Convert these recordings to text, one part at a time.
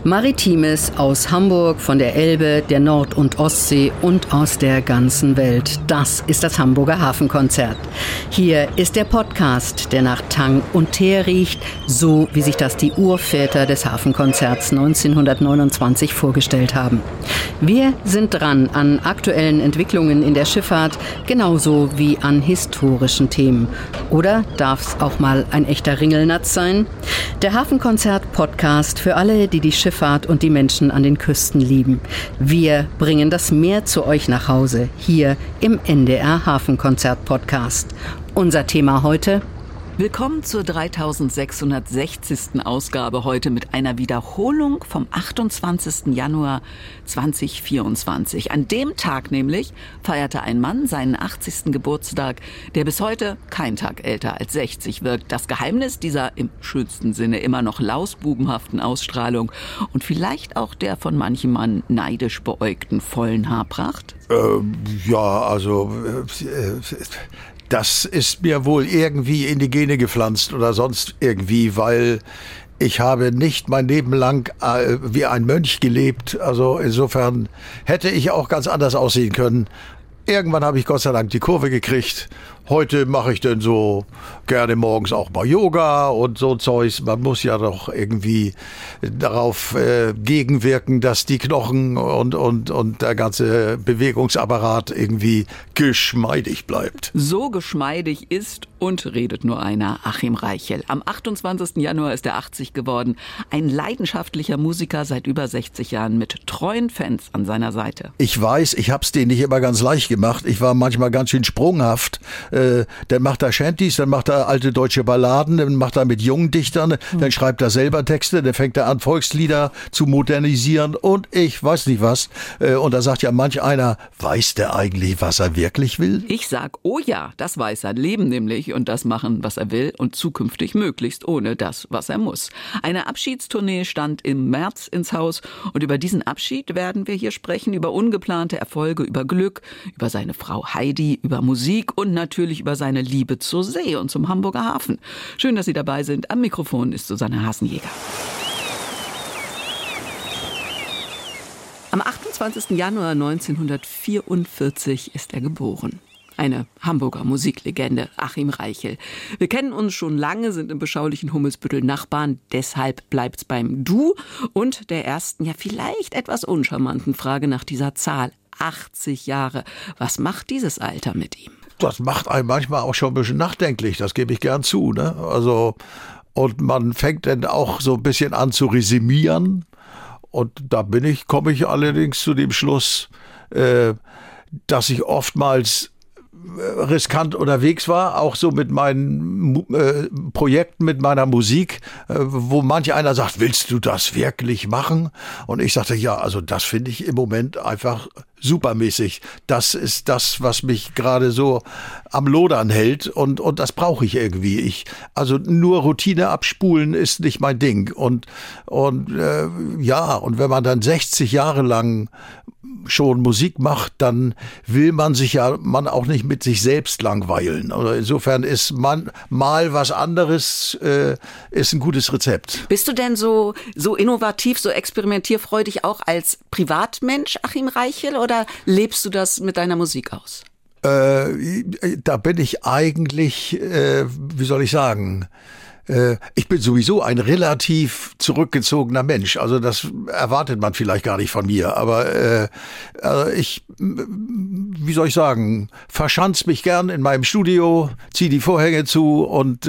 Maritimes aus Hamburg, von der Elbe, der Nord- und Ostsee und aus der ganzen Welt. Das ist das Hamburger Hafenkonzert. Hier ist der Podcast, der nach Tang und Teer riecht, so wie sich das die Urväter des Hafenkonzerts 1929 vorgestellt haben. Wir sind dran an aktuellen Entwicklungen in der Schifffahrt, genauso wie an historischen Themen. Oder darf es auch mal ein echter Ringelnatz sein? Der Hafenkonzert-Podcast für alle, die die Schifffahrt und die Menschen an den Küsten lieben. Wir bringen das Meer zu euch nach Hause, hier im NDR Hafenkonzert-Podcast. Unser Thema heute: Willkommen zur 3660. Ausgabe, heute mit einer Wiederholung vom 28. Januar 2024. An dem Tag nämlich feierte ein Mann seinen 80. Geburtstag, der bis heute kein Tag älter als 60 wirkt. Das Geheimnis dieser im schönsten Sinne immer noch lausbubenhaften Ausstrahlung und vielleicht auch der von manchem Mann neidisch beäugten vollen Haarpracht? Das ist mir wohl irgendwie in die Gene gepflanzt oder sonst irgendwie, weil ich habe nicht mein Leben lang wie ein Mönch gelebt. Also insofern hätte ich auch ganz anders aussehen können. Irgendwann habe ich Gott sei Dank die Kurve gekriegt. Heute mache ich dann so gerne morgens auch mal Yoga und so Zeugs. Man muss ja doch irgendwie darauf gegenwirken, dass die Knochen und der ganze Bewegungsapparat irgendwie geschmeidig bleibt. So geschmeidig ist und redet nur einer, Achim Reichel. Am 28. Januar ist er 80 geworden. Ein leidenschaftlicher Musiker seit über 60 Jahren mit treuen Fans an seiner Seite. Ich weiß, ich hab's denen nicht immer ganz leicht gemacht. Ich war manchmal ganz schön sprunghaft. Dann macht er Shanties, dann macht er alte deutsche Balladen, dann macht er mit jungen Dichtern, dann schreibt er selber Texte, dann fängt er an, Volkslieder zu modernisieren und ich weiß nicht was. Und da sagt ja manch einer, weiß der eigentlich, was er wirklich will? Ich sag, oh ja, das weiß er, leben nämlich und das machen, was er will und zukünftig möglichst ohne das, was er muss. Eine Abschiedstournee stand im März ins Haus und über diesen Abschied werden wir hier sprechen, über ungeplante Erfolge, über Glück, über seine Frau Heidi, über Musik und natürlich über seine Liebe zur See und zum Hamburger Hafen. Schön, dass Sie dabei sind. Am Mikrofon ist Susanne Hasenjäger. Am 28. Januar 1944 ist er geboren. Eine Hamburger Musiklegende, Achim Reichel. Wir kennen uns schon lange, sind im beschaulichen Hummelsbüttel Nachbarn. Deshalb bleibt's beim Du und der ersten, ja vielleicht etwas uncharmanten Frage nach dieser Zahl. 80 Jahre. Was macht dieses Alter mit ihm? Das macht einen manchmal auch schon ein bisschen nachdenklich, das gebe ich gern zu, ne? Also, und man fängt dann auch so ein bisschen an zu resümieren. Und da komme ich allerdings zu dem Schluss, dass ich oftmals riskant unterwegs war, auch so mit meinen Projekten, mit meiner Musik, wo manch einer sagt, willst du das wirklich machen? Und ich sagte, ja, also das finde ich im Moment einfach supermäßig. Das ist das, was mich gerade so am Lodern hält und das brauche ich irgendwie. Also nur Routine abspulen ist nicht mein Ding. Und wenn man dann 60 Jahre lang schon Musik macht, dann will man auch nicht mit sich selbst langweilen. Also insofern ist man mal was anderes, ist ein gutes Rezept. Bist du denn so innovativ, so experimentierfreudig auch als Privatmensch, Achim Reichel, oder lebst du das mit deiner Musik aus? Da bin ich eigentlich, wie soll ich sagen, ich bin sowieso ein relativ zurückgezogener Mensch. Also das erwartet man vielleicht gar nicht von mir. Aber ich, wie soll ich sagen, verschanz mich gern in meinem Studio, zieh die Vorhänge zu und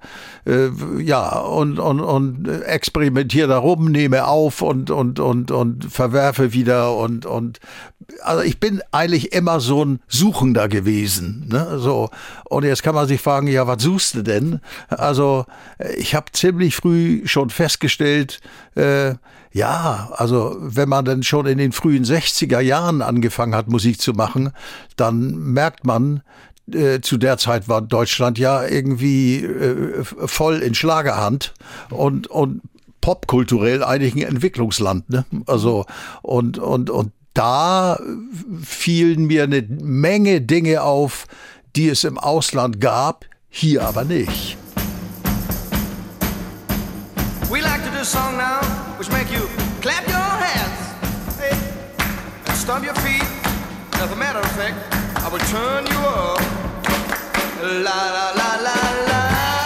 experimentiere da rum, nehme auf und verwerfe wieder und also ich bin eigentlich immer so ein Suchender gewesen, ne? So. Und jetzt kann man sich fragen, ja, was suchst du denn? Also ich habe ziemlich früh schon festgestellt, also wenn man dann schon in den frühen 60er Jahren angefangen hat, Musik zu machen, dann merkt man, zu der Zeit war Deutschland ja irgendwie voll in Schlagerhand und popkulturell eigentlich ein Entwicklungsland, ne? Also und da fielen mir eine Menge Dinge auf, die es im Ausland gab, hier aber nicht. We like to do a song now which make you clap your hands, hey, and stomp your feet. As a matter of fact, I will turn you up. La la la la la.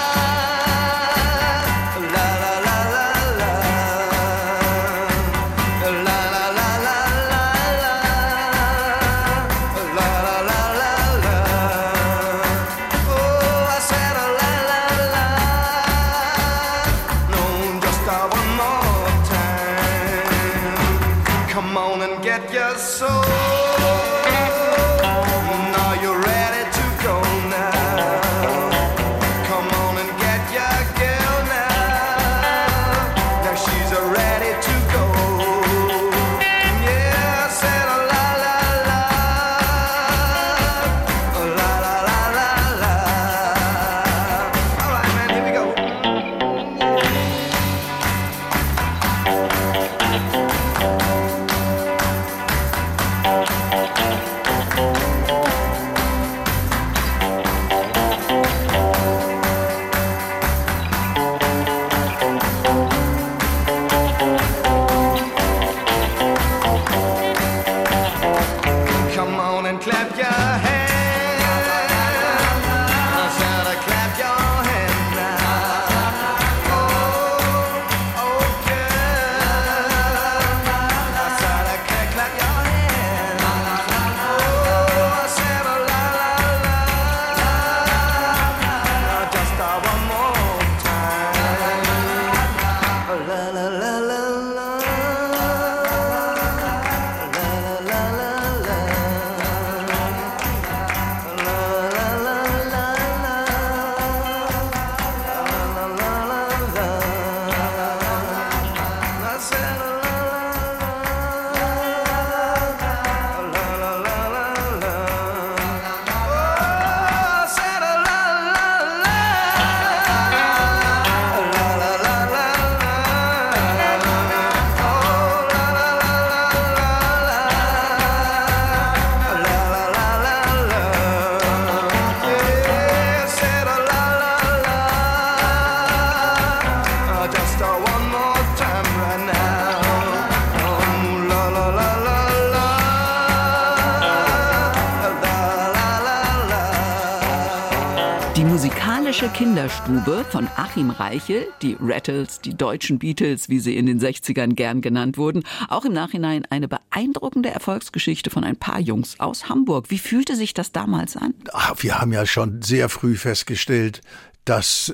Kinderstube von Achim Reichel, die Rattles, die deutschen Beatles, wie sie in den 60ern gern genannt wurden. Auch im Nachhinein eine beeindruckende Erfolgsgeschichte von ein paar Jungs aus Hamburg. Wie fühlte sich das damals an? Wir haben ja schon sehr früh festgestellt, dass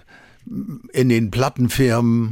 in den Plattenfirmen,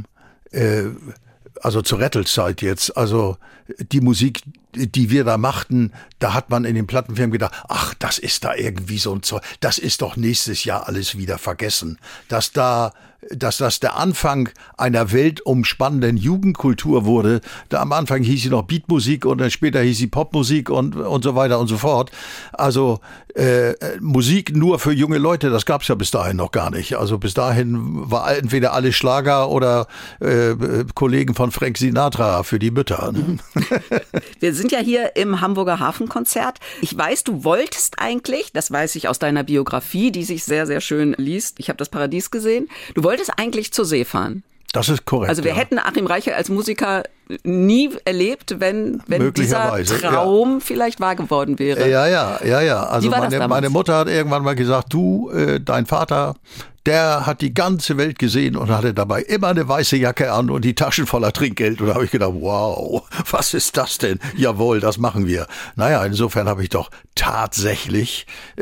also zur Rattles-Zeit jetzt, also die Musik, die wir da machten, da hat man in den Plattenfirmen gedacht, ach, das ist da irgendwie so ein Zeug, das ist doch nächstes Jahr alles wieder vergessen. Dass das der Anfang einer weltumspannenden Jugendkultur wurde. Da am Anfang hieß sie noch Beatmusik und dann später hieß sie Popmusik und so weiter und so fort. Also Musik nur für junge Leute, das gab's ja bis dahin noch gar nicht. Also bis dahin war entweder alles Schlager oder Kollegen von Frank Sinatra für die Mütter. Wir sind ja hier im Hamburger Hafenkonzert. Ich weiß, du wolltest eigentlich, das weiß ich aus deiner Biografie, die sich sehr, sehr schön liest, ich habe das Paradies gesehen, du wolltest eigentlich zur See fahren. Das ist korrekt. Also wir hätten Achim Reichel als Musiker nie erlebt, wenn dieser Traum vielleicht wahr geworden wäre. Ja. Also meine Mutter hat irgendwann mal gesagt, du, dein Vater, der hat die ganze Welt gesehen und hatte dabei immer eine weiße Jacke an und die Taschen voller Trinkgeld. Und da habe ich gedacht, wow, was ist das denn? Jawohl, das machen wir. Naja, insofern habe ich doch tatsächlich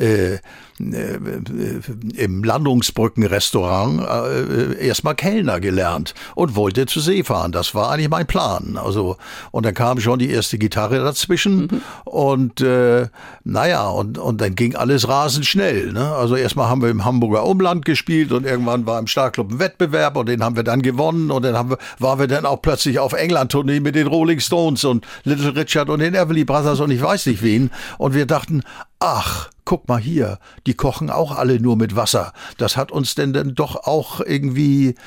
im Landungsbrückenrestaurant erstmal Kellner gelernt und wollte zur See fahren. Das war eigentlich mein Plan. Also, und dann kam schon die erste Gitarre dazwischen und und dann ging alles rasend schnell. Ne? Also erstmal haben wir im Hamburger Umland gespielt und irgendwann war im Starclub ein Wettbewerb und den haben wir dann gewonnen und dann waren wir dann auch plötzlich auf England-Tournee mit den Rolling Stones und Little Richard und den Everly Brothers und ich weiß nicht wen und wir dachten, ach, guck mal hier, die kochen auch alle nur mit Wasser. Das hat uns denn dann doch auch irgendwie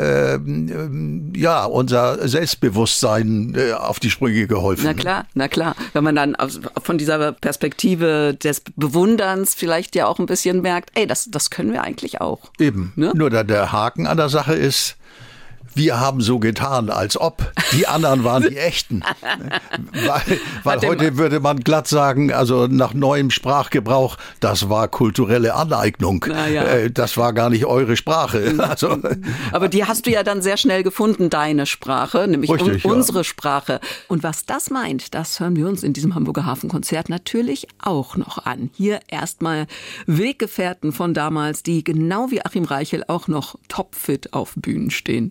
unser Selbstbewusstsein auf die Sprünge geholfen. Na klar. Wenn man dann von dieser Perspektive des Bewunderns vielleicht ja auch ein bisschen merkt, ey, das können wir eigentlich auch. Eben, ne? Nur der Haken an der Sache ist, wir haben so getan, als ob. Die anderen waren die echten. Weil heute würde man glatt sagen, also nach neuem Sprachgebrauch, das war kulturelle Aneignung. Ja. Das war gar nicht eure Sprache. Also, aber die hast du ja dann sehr schnell gefunden, deine Sprache, nämlich richtig, unsere Sprache. Und was das meint, das hören wir uns in diesem Hamburger Hafenkonzert natürlich auch noch an. Hier erstmal Weggefährten von damals, die genau wie Achim Reichel auch noch topfit auf Bühnen stehen.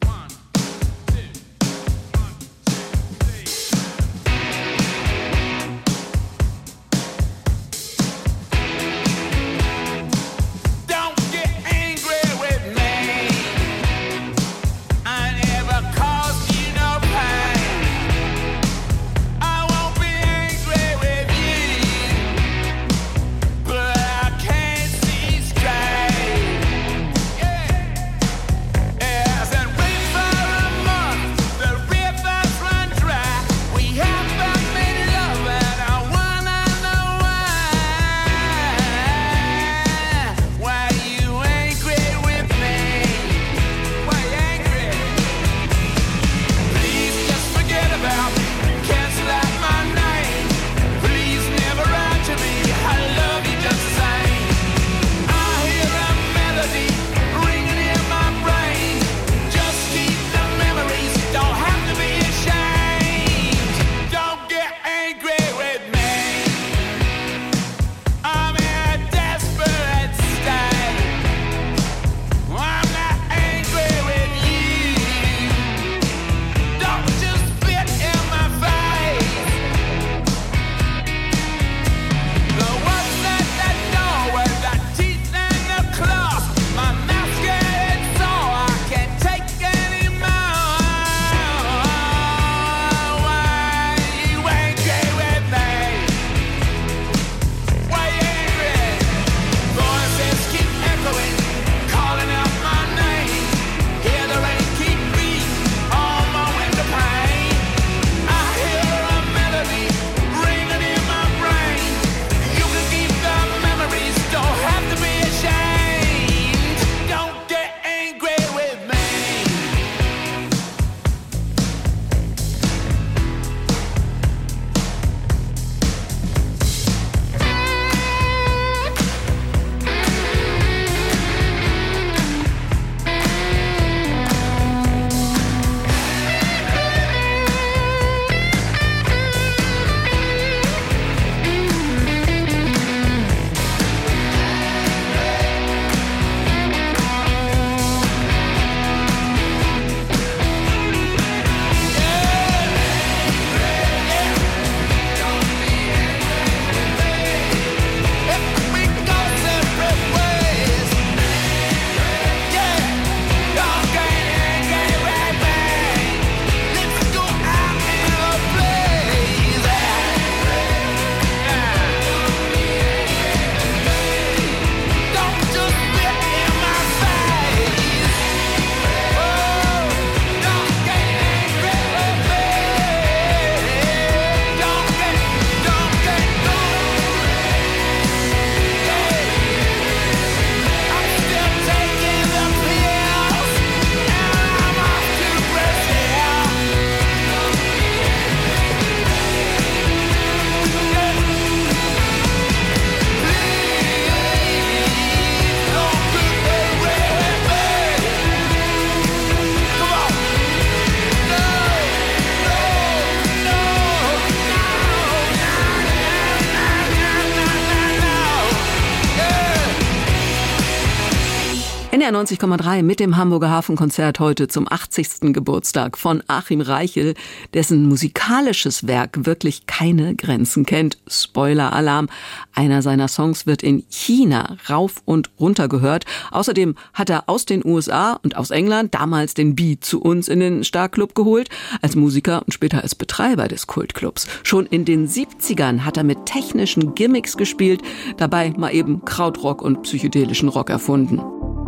NDR 90,3 mit dem Hamburger Hafenkonzert heute zum 80. Geburtstag von Achim Reichel, dessen musikalisches Werk wirklich keine Grenzen kennt. Spoiler-Alarm, einer seiner Songs wird in China rauf und runter gehört. Außerdem hat er aus den USA und aus England damals den Beat zu uns in den Star-Club geholt, als Musiker und später als Betreiber des Kultclubs. Schon in den 70ern hat er mit technischen Gimmicks gespielt, dabei mal eben Krautrock und psychedelischen Rock erfunden.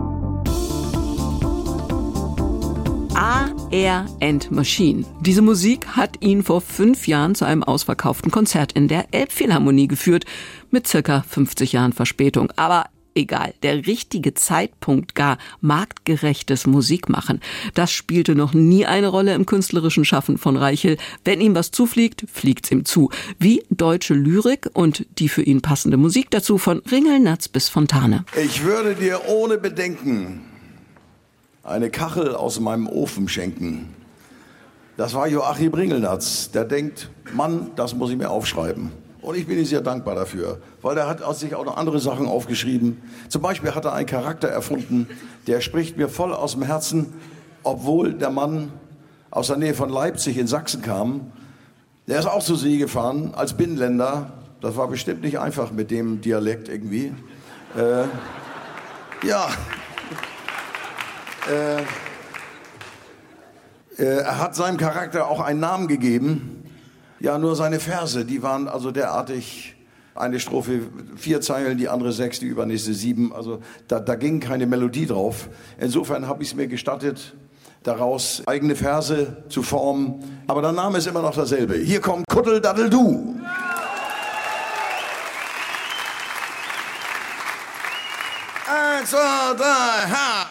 Air and Machine. Diese Musik hat ihn vor 5 Jahren zu einem ausverkauften Konzert in der Elbphilharmonie geführt, mit circa 50 Jahren Verspätung. Aber egal. Der richtige Zeitpunkt, gar marktgerechtes Musikmachen, das spielte noch nie eine Rolle im künstlerischen Schaffen von Reichel. Wenn ihm was zufliegt, fliegt's ihm zu. Wie deutsche Lyrik und die für ihn passende Musik dazu von Ringelnatz bis Fontane. Ich würde dir ohne Bedenken eine Kachel aus meinem Ofen schenken. Das war Joachim Ringelnatz. Der denkt, Mann, das muss ich mir aufschreiben. Und ich bin ihm sehr dankbar dafür, weil er hat sich auch noch andere Sachen aufgeschrieben. Zum Beispiel hat er einen Charakter erfunden, der spricht mir voll aus dem Herzen, obwohl der Mann aus der Nähe von Leipzig in Sachsen kam. Der ist auch zur See gefahren als Binnenländer. Das war bestimmt nicht einfach mit dem Dialekt irgendwie. Er hat seinem Charakter auch einen Namen gegeben. Ja, nur seine Verse, die waren also derartig, eine Strophe 4 Zeilen, die andere 6, die übernächste 7. Also da ging keine Melodie drauf. Insofern habe ich es mir gestattet, daraus eigene Verse zu formen. Aber der Name ist immer noch derselbe. Hier kommt Kuddeldaddel-Du. Eins, zwei, drei, ha!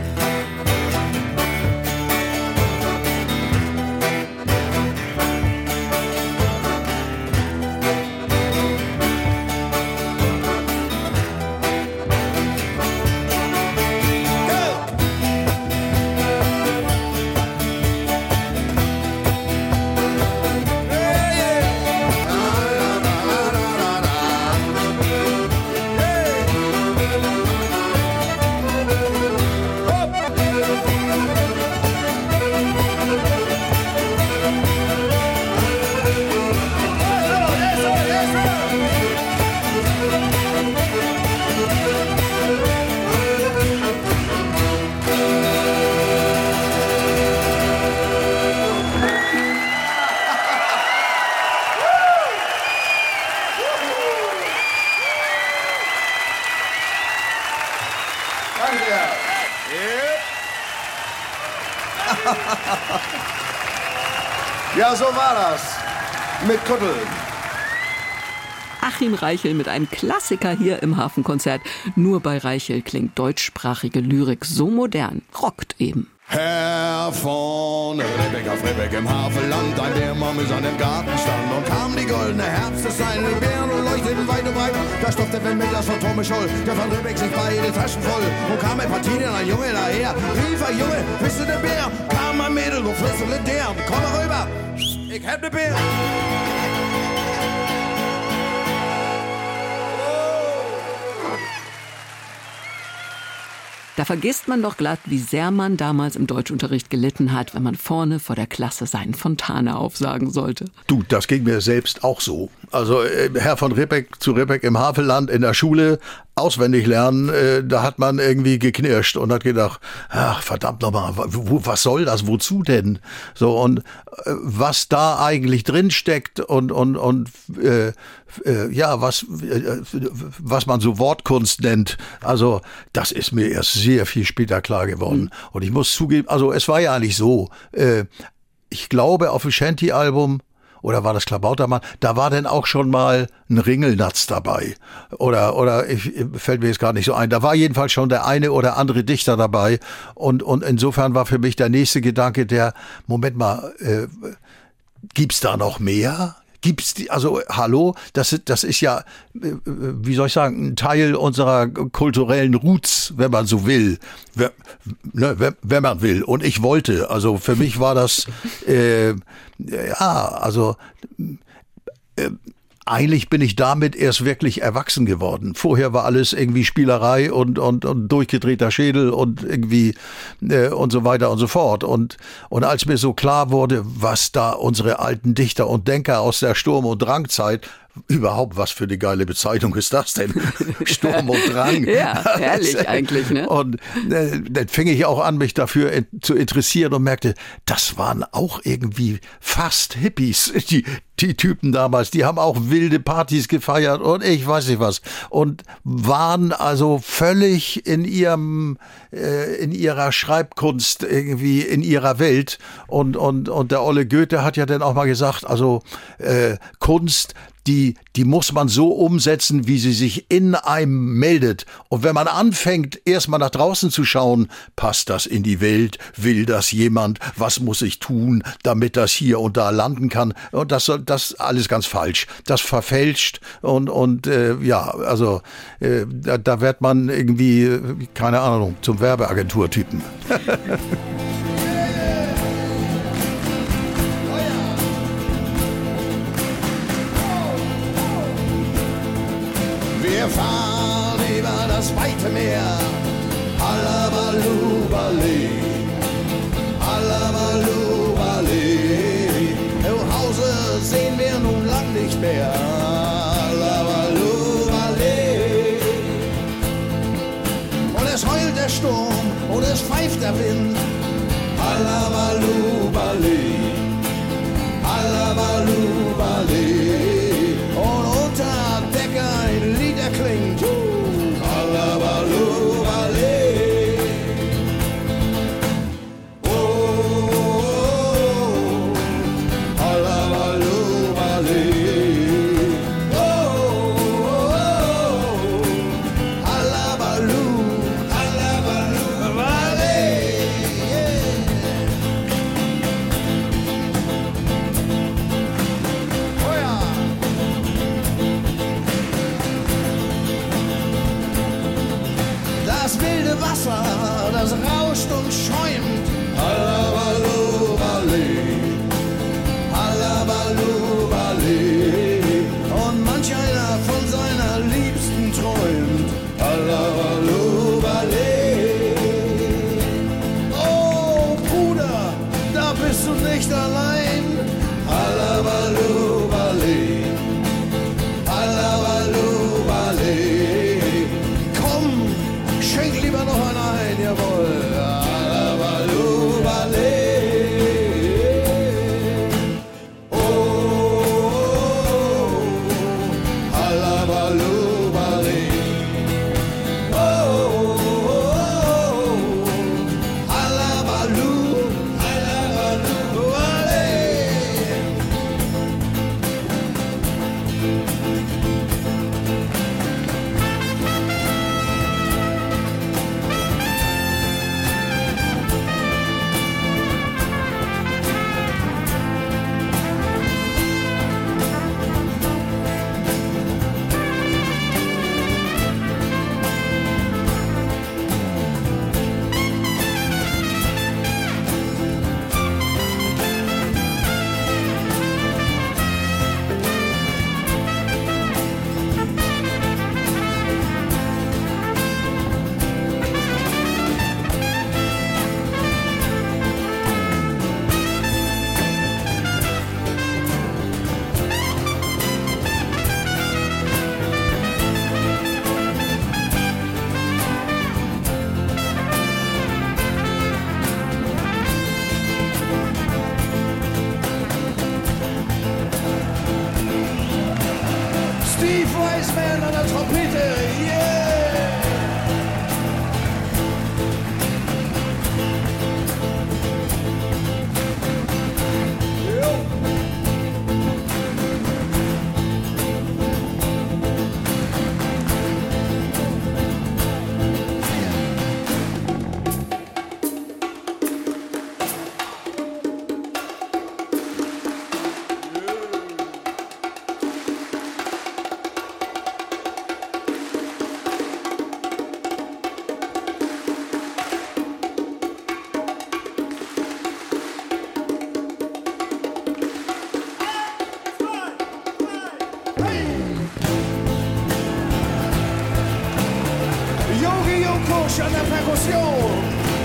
Ja, so war das mit Kuddel. Achim Reichel mit einem Klassiker hier im Hafenkonzert. Nur bei Reichel klingt deutschsprachige Lyrik so modern, rockt eben. Herr von Ribbeck auf Ribbeck im Hafenland, ein Bärmann mit seinem Garten stand und kam die goldene Herbst des seinen Bären und leuchteten weit und breit. Da stopfte wenn mit das von Tome Scholl, der von Ribbeck sich beide Taschen voll. Und kam ein Partien, ein Junge daher, rief ein Junge, bist du der Bär? Kam ein Mädel und flüsterte der, komm mal rüber, ich hab ne Bär. Da vergisst man doch glatt, wie sehr man damals im Deutschunterricht gelitten hat, wenn man vorne vor der Klasse seinen Fontane aufsagen sollte. Du, das ging mir selbst auch so. Also Herr von Ribbeck zu Ribbeck im Havelland in der Schule auswendig lernen, da hat man irgendwie geknirscht und hat gedacht, ach verdammt nochmal, was soll das, wozu denn? So, und was da eigentlich drin steckt und was man so Wortkunst nennt, also das ist mir erst sehr viel später klar geworden. Und ich muss zugeben, also es war ja nicht so, ich glaube auf dem Shanty-Album, oder war das Klabautermann? Da war denn auch schon mal ein Ringelnatz dabei. Oder fällt mir jetzt gar nicht so ein. Da war jedenfalls schon der eine oder andere Dichter dabei. Und insofern war für mich der nächste Gedanke Moment mal, gibt's da noch mehr? Gibt's die, also hallo, das ist ja, wie soll ich sagen, ein Teil unserer kulturellen Roots, wenn man so will, wenn man will. Und ich wollte, also für mich war das, eigentlich bin ich damit erst wirklich erwachsen geworden. Vorher war alles irgendwie Spielerei und durchgedrehter Schädel und irgendwie und so weiter und so fort. Und als mir so klar wurde, was da unsere alten Dichter und Denker aus der Sturm- und Drangzeit, überhaupt, was für eine geile Bezeichnung ist das denn? Sturm und Drang. Ja, herrlich eigentlich, ne? Und dann fing ich auch an, mich dafür zu interessieren und merkte, das waren auch irgendwie fast Hippies, die Typen damals. Die haben auch wilde Partys gefeiert und ich weiß nicht was. Und waren also völlig in ihrer Schreibkunst irgendwie in ihrer Welt. Und der Olle Goethe hat ja dann auch mal gesagt, also Kunst, die muss man so umsetzen, wie sie sich in einem meldet. Und wenn man anfängt, erstmal nach draußen zu schauen, passt das in die Welt, will das jemand, was muss ich tun, damit das hier und da landen kann. Und das alles ganz falsch. Das verfälscht und da wird man irgendwie, keine Ahnung, zum Werbeagenturtypen. Wir fahren über das weite Meer, Hallabaloo, Ballet, Hallabaloo, Ballet. Im Hause sehen wir nun lang nicht mehr, Hallabaloo, Ballet. Und es heult der Sturm und es pfeift der Wind, Hallabaloo, Ballet, Hallabaloo, Ballet. Und unter Decke ein Lied erklingt, Hallabaloo, Ballet. Oh, Hallabaloo, Ballet. Oh, Hallabaloo, Hallabaloo, Ballet. Oh ja. Das wilde Wasser, das rauscht und schäumt. Hallabaloo, Ballet, Hallabaloo, Ballet. Und manch einer von seiner Liebsten träumt. Hallabaloo, Ballet. Oh Bruder, da bist du nicht allein. Hallabaloo, Ballet, Hallabaloo, Ballet. Komm, schenk lieber noch einen ein, jawohl. Hallabaloo, Ballet. Oh, Hallabaloo, Ballet. Oh, Hallabaloo, Hallabaloo, Ballet. Steve Weisman an der Trompete, yeah! Jo. Yogi Yokosh an der Perkussion.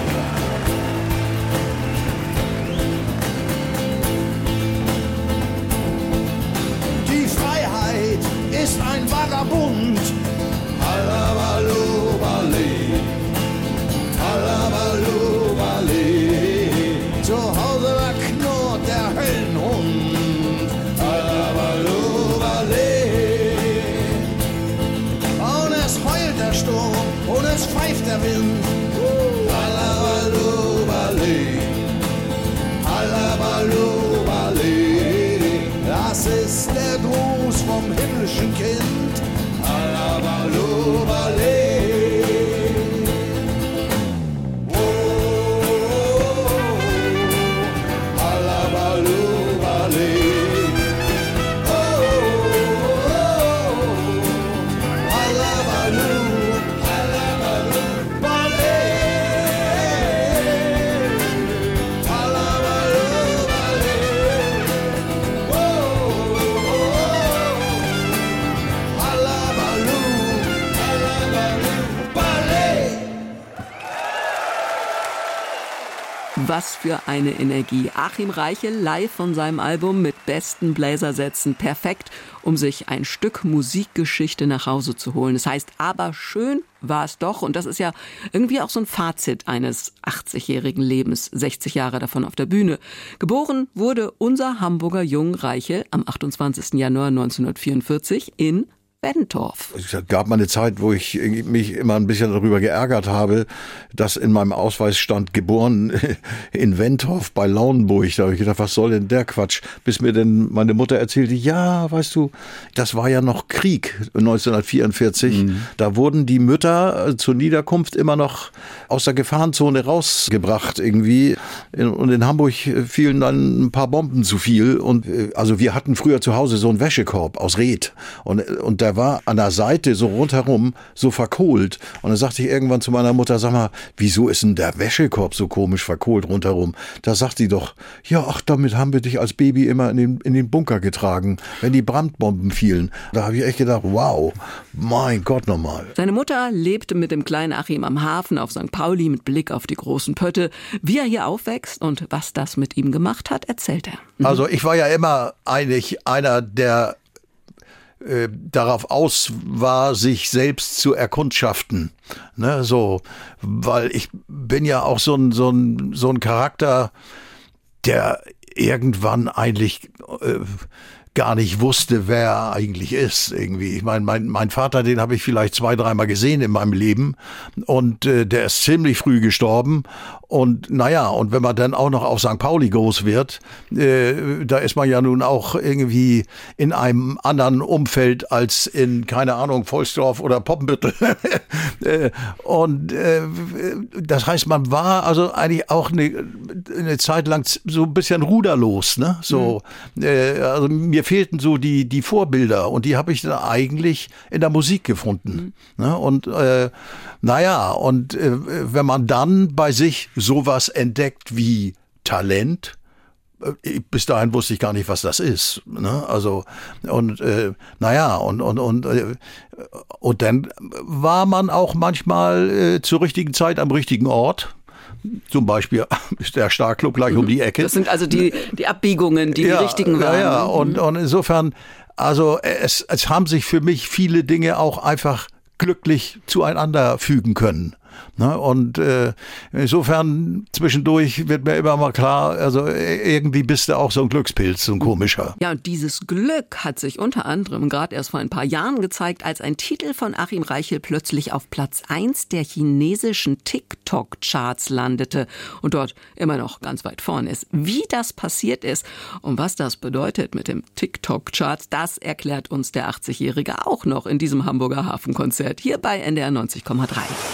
Die Freiheit ist ein Vagabund. Hallabaloo, Ballet, Hallabaloo, Ballet. Zu Hause da knurrt der Höllenhund. Hallabaloo, Ballet. Und es heult der Sturm und es pfeift der Wind. Hallabaloo, Ballet, Hallabaloo, Ballet. Das ist der Gruß vom himmlischen Kind. Alabalu, Ballet. Was für eine Energie. Achim Reichel live von seinem Album mit besten Bläsersätzen. Perfekt, um sich ein Stück Musikgeschichte nach Hause zu holen. Das heißt, aber schön war es doch. Und das ist ja irgendwie auch so ein Fazit eines 80-jährigen Lebens. 60 Jahre davon auf der Bühne. Geboren wurde unser Hamburger Jung Reichel am 28. Januar 1944 in Wentorf. Es gab mal eine Zeit, wo ich mich immer ein bisschen darüber geärgert habe, dass in meinem Ausweis stand, geboren in Wentorf bei Lauenburg. Da habe ich gedacht, was soll denn der Quatsch? Bis mir denn meine Mutter erzählte, ja, weißt du, das war ja noch Krieg 1944. Da wurden die Mütter zur Niederkunft immer noch aus der Gefahrenzone rausgebracht irgendwie. Und in Hamburg fielen dann ein paar Bomben zu viel. Und also wir hatten früher zu Hause so einen Wäschekorb aus Reth. Und der war an der Seite so rundherum so verkohlt. Und dann sagte ich irgendwann zu meiner Mutter, sag mal, wieso ist denn der Wäschekorb so komisch verkohlt rundherum? Da sagt sie doch, ja, ach, damit haben wir dich als Baby immer in den Bunker getragen, wenn die Brandbomben fielen. Da habe ich echt gedacht, wow, mein Gott nochmal. Seine Mutter lebte mit dem kleinen Achim am Hafen auf St. Pauli mit Blick auf die großen Pötte. Wie er hier aufwächst und was das mit ihm gemacht hat, erzählt er. Also ich war ja immer eigentlich einer, der darauf aus war, sich selbst zu erkundschaften. Ne, so, weil ich bin ja auch so ein Charakter, der irgendwann eigentlich gar nicht wusste, wer er eigentlich ist irgendwie. Ich meine, mein Vater, den habe ich vielleicht 2-3 Mal gesehen in meinem Leben und der ist ziemlich früh gestorben und naja, und wenn man dann auch noch auf St. Pauli groß wird, da ist man ja nun auch irgendwie in einem anderen Umfeld als in, keine Ahnung, Volksdorf oder Poppenbüttel. Und das heißt, man war also eigentlich auch eine Zeit lang so ein bisschen ruderlos, ne? So, also mir fehlten so die Vorbilder und die habe ich dann eigentlich in der Musik gefunden. Ne? Und naja, und wenn man dann bei sich sowas entdeckt wie Talent, bis dahin wusste ich gar nicht, was das ist. Ne? Also und naja, und dann war man auch manchmal zur richtigen Zeit am richtigen Ort. Zum Beispiel ist der Starclub gleich um die Ecke. Das sind also die Abbiegungen, die richtigen waren. Ja, und insofern, also es haben sich für mich viele Dinge auch einfach glücklich zueinander fügen können. Ne? Und insofern zwischendurch wird mir immer mal klar, also irgendwie bist du auch so ein Glückspilz, so ein komischer. Ja, und dieses Glück hat sich unter anderem gerade erst vor ein paar Jahren gezeigt, als ein Titel von Achim Reichel plötzlich auf Platz 1 der chinesischen TikTok-Charts landete und dort immer noch ganz weit vorne ist. Wie das passiert ist und was das bedeutet mit dem TikTok-Charts, das erklärt uns der 80-Jährige auch noch in diesem Hamburger Hafenkonzert hier bei NDR 90,3.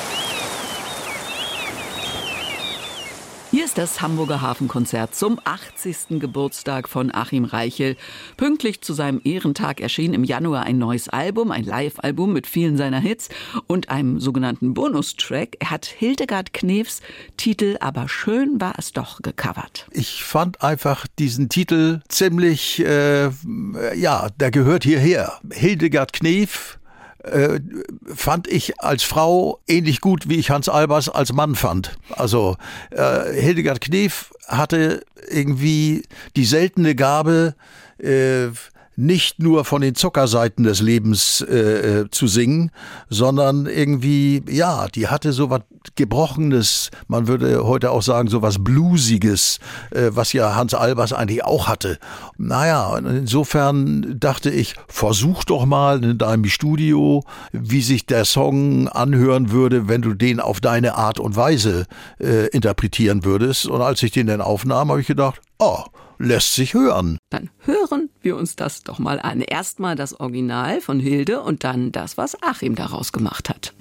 Hier ist das Hamburger Hafenkonzert zum 80. Geburtstag von Achim Reichel. Pünktlich zu seinem Ehrentag erschien im Januar ein neues Album, ein Live-Album mit vielen seiner Hits und einem sogenannten Bonustrack. Er hat Hildegard Knefs Titel "Aber schön war es doch" gecovert. Ich fand einfach diesen Titel ziemlich, der gehört hierher. Hildegard Knef fand ich als Frau ähnlich gut, wie ich Hans Albers als Mann fand. Also Hildegard Knef hatte irgendwie die seltene Gabe, nicht nur von den Zuckerseiten des Lebens zu singen, sondern irgendwie, ja, die hatte so was Gebrochenes, man würde heute auch sagen, so was Bluesiges, was ja Hans Albers eigentlich auch hatte. Naja, insofern dachte ich, versuch doch mal in deinem Studio, wie sich der Song anhören würde, wenn du den auf deine Art und Weise interpretieren würdest. Und als ich den dann aufnahm, habe ich gedacht, lässt sich hören. Dann hören wir uns das doch mal an. Erstmal das Original von Hilde und dann das, was Achim daraus gemacht hat.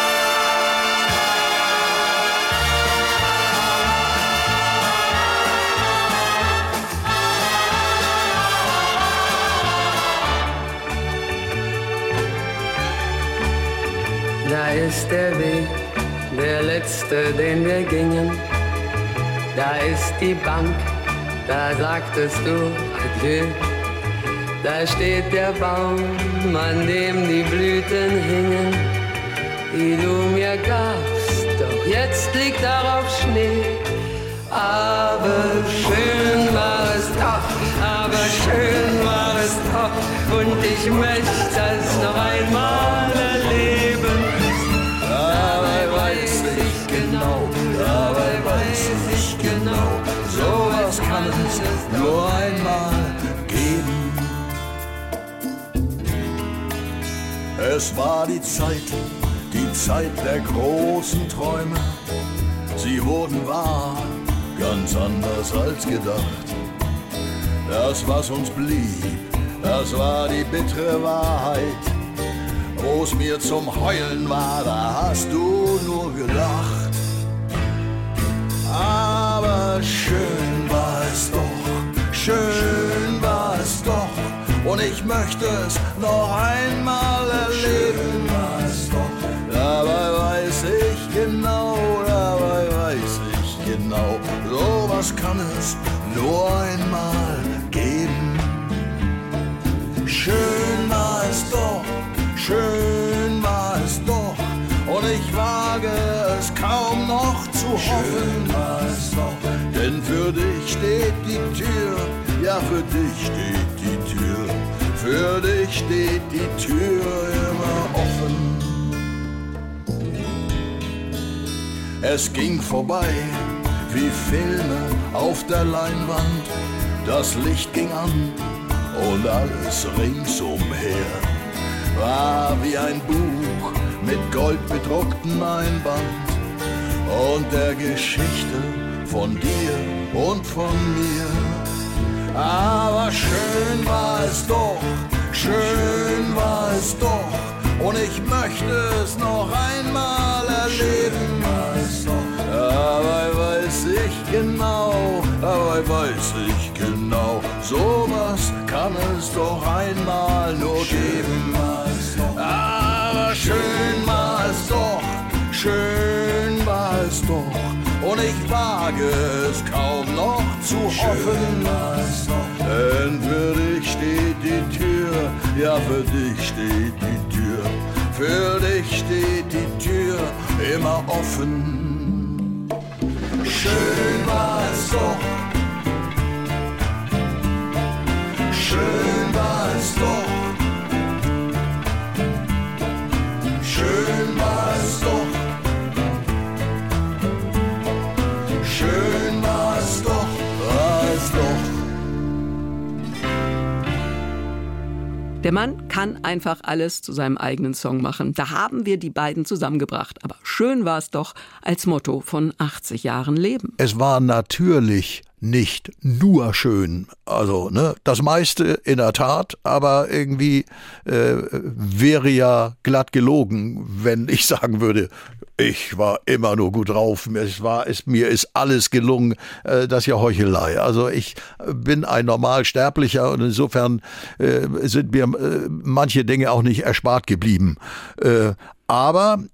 Da ist der Weg, der letzte, den wir gingen. Da ist die Bank, da sagtest du Adieu. Da steht der Baum, an dem die Blüten hingen, die du mir gabst, doch jetzt liegt darauf Schnee. Aber schön war es doch, aber schön war es doch, und ich möchte es noch einmal erleben. Dabei weiß ich genau, sowas kann es nur einmal geben. Es war die Zeit der großen Träume. Sie wurden wahr, ganz anders als gedacht. Das, was uns blieb, das war die bittere Wahrheit. Wo's mir zum Heulen war, da hast du nur gelacht. Aber schön war es doch, schön war es doch, und ich möchte es noch einmal erleben. Dabei weiß ich genau, sowas kann es nur einmal geben. Schön war es doch, schön war es doch, und ich wage es kaum noch zu hoffen. Denn für dich steht die Tür, ja, für dich steht die Tür, für dich steht die Tür immer offen. Es ging vorbei wie Filme auf der Leinwand, das Licht ging an und alles ringsumher war wie ein Buch mit goldbedrucktem Einband und der Geschichte von dir und von mir. Aber schön war es doch, schön war es doch, und ich möchte es noch einmal erleben. Dabei weiß ich genau, sowas kann es doch einmal nur geben. Aber schön war es doch, schön war es doch, und ich wage es kaum noch zu hoffen. Denn für dich steht die Tür, ja, für dich steht die Tür, für dich steht die Tür immer offen. Schön war es doch, schön war es doch, schön war es doch, schön war es doch, war es doch. Der Mann kann einfach alles zu seinem eigenen Song machen. Da haben wir die beiden zusammengebracht. Aber schön war es doch als Motto von 80 Jahren Leben. Es war natürlich nicht nur schön. Also, das meiste in der Tat, aber irgendwie wäre ja glatt gelogen, wenn ich sagen würde, ich war immer nur gut drauf, mir ist alles gelungen, das ist ja Heuchelei. Also ich bin ein Normalsterblicher und insofern sind mir manche Dinge auch nicht erspart geblieben. Aber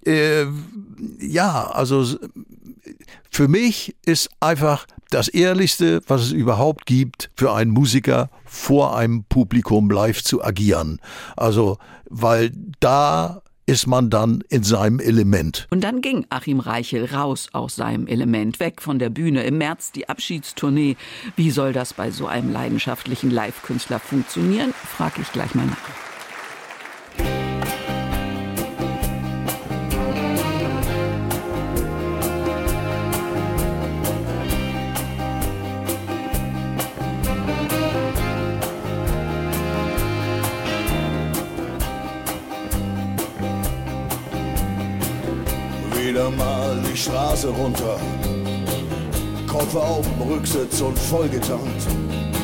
also für mich ist einfach das Ehrlichste, was es überhaupt gibt, für einen Musiker vor einem Publikum live zu agieren. Also, weil da ist man dann in seinem Element. Und dann ging Achim Reichel raus aus seinem Element, weg von der Bühne. Im März die Abschiedstournee. Wie soll das bei so einem leidenschaftlichen Live-Künstler funktionieren? Frage ich gleich mal nach. Wieder mal die Straße runter, Kopf auf dem Rücksitz und vollgetankt.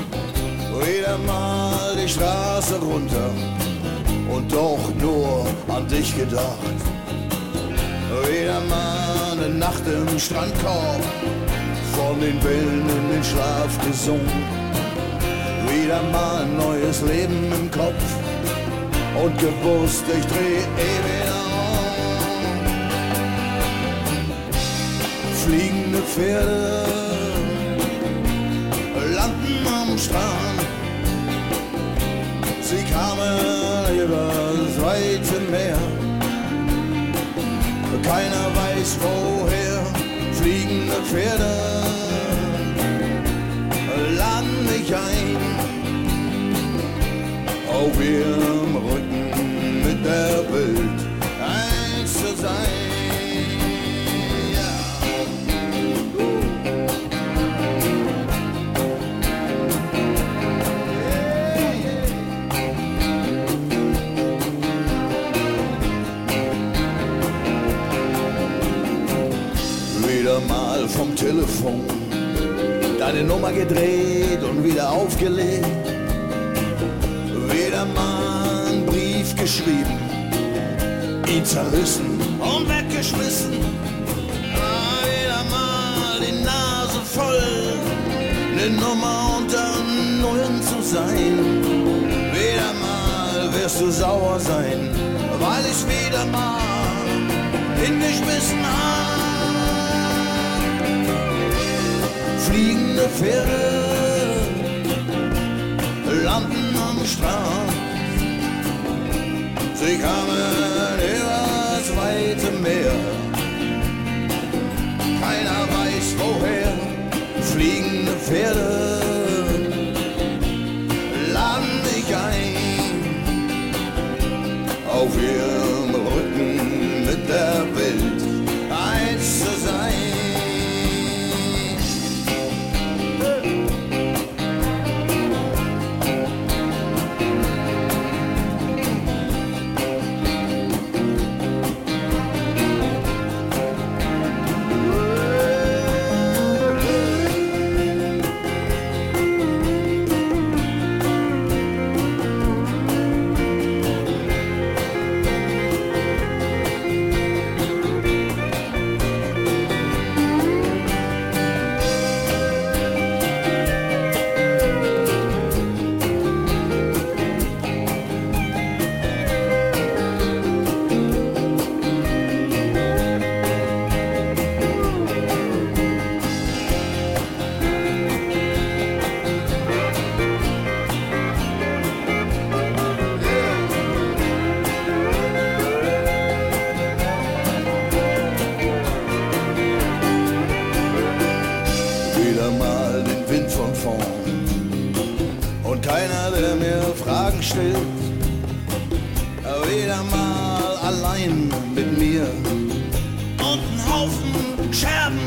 wieder mal die Straße runter und doch nur an dich gedacht. Wieder mal eine Nacht im Strandkorb, von den Wellen in den Schlaf gesungen. Wieder mal ein neues Leben im Kopf und gewusst, ich dreh wieder um. Fliegende Pferde landen am Strand. Sie kamen übers weite Meer. Keiner weiß woher. Fliegende Pferde laden mich ein. Auf ihrem Rücken mit der Welt eins zu sein. Mal vom Telefon deine Nummer gedreht und wieder aufgelegt. Wieder mal einen Brief geschrieben, ihn zerrissen und weggeschmissen. Wieder mal die Nase voll, eine Nummer unter Nullen zu sein. Wieder mal wirst du sauer sein, weil ich's wieder mal hingeschmissen hab. Fliegende Pferde landen am Strand. Sie kamen übers weite Meer. Keiner weiß woher. Fliegende Pferde laden mich ein. Auf ihrem Rücken mit der Welt eins zu sein. Keiner, der mir Fragen stellt, wieder mal allein mit mir. Und ein Haufen Scherben,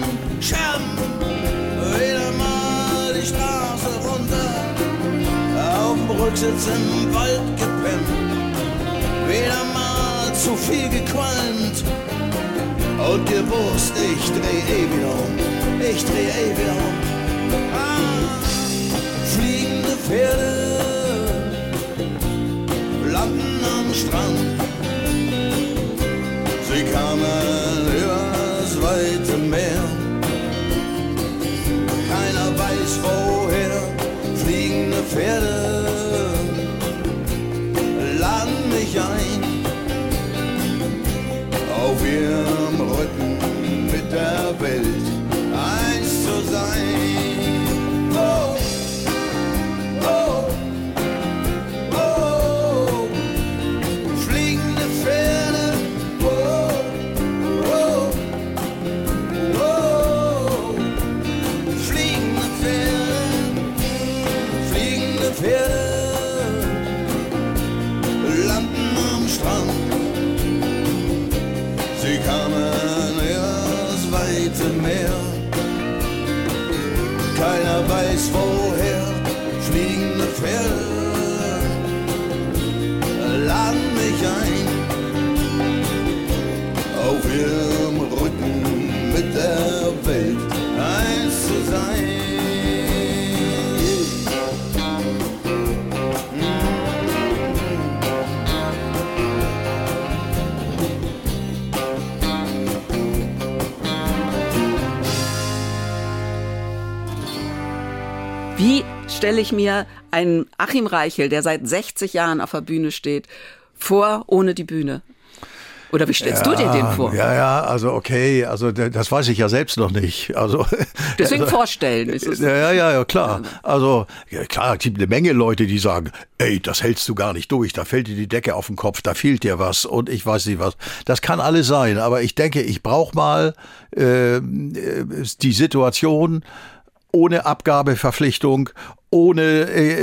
wieder mal die Straße runter, auf dem Rücksitz im Wald gepennt, wieder mal zu viel gequalmt und gewusst, ich dreh wieder um. Fliegende Pferde landen am Strand. Sie kamen übers weite Meer. Keiner weiß woher. Fliegende Pferde laden mich ein. Auf ihrem Rücken mit der Welt eins zu sein. Oh. Keiner weiß woher. Fliegende Pferde laden mich ein. Auf ihrem Rücken mit der Welt eins zu sein. stelle ich mir einen Achim Reichel, der seit 60 Jahren auf der Bühne steht, vor ohne die Bühne. Oder wie stellst du dir den vor? Ja, also okay, also das weiß ich ja selbst noch nicht. Also deswegen vorstellen ist es. Ja, klar. Also ja, klar, es gibt eine Menge Leute, die sagen, ey, das hältst du gar nicht durch, da fällt dir die Decke auf den Kopf, da fehlt dir was und ich weiß nicht was. Das kann alles sein, aber ich denke, ich brauche mal die Situation ohne Abgabeverpflichtung, ohne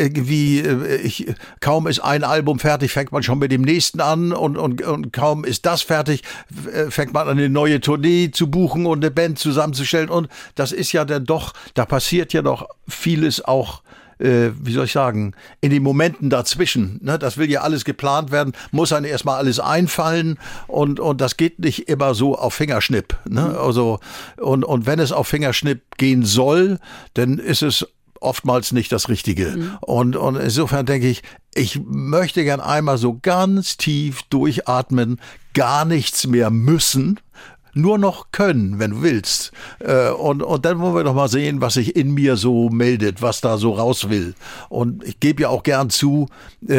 kaum ist ein Album fertig, fängt man schon mit dem nächsten an und kaum ist das fertig, fängt man an, eine neue Tournee zu buchen und eine Band zusammenzustellen und das ist ja dann doch, da passiert ja noch vieles auch, wie soll ich sagen, in den Momenten dazwischen. Ne? Das will ja alles geplant werden, muss einem erstmal alles einfallen und das geht nicht immer so auf Fingerschnipp. Ne? Also, und wenn es auf Fingerschnipp gehen soll, dann ist es oftmals nicht das Richtige. Und insofern denke ich möchte gern einmal so ganz tief durchatmen, gar nichts mehr müssen, nur noch können, wenn du willst. Und dann wollen wir doch mal sehen, was sich in mir so meldet, was da so raus will. Und ich gebe ja auch gern zu,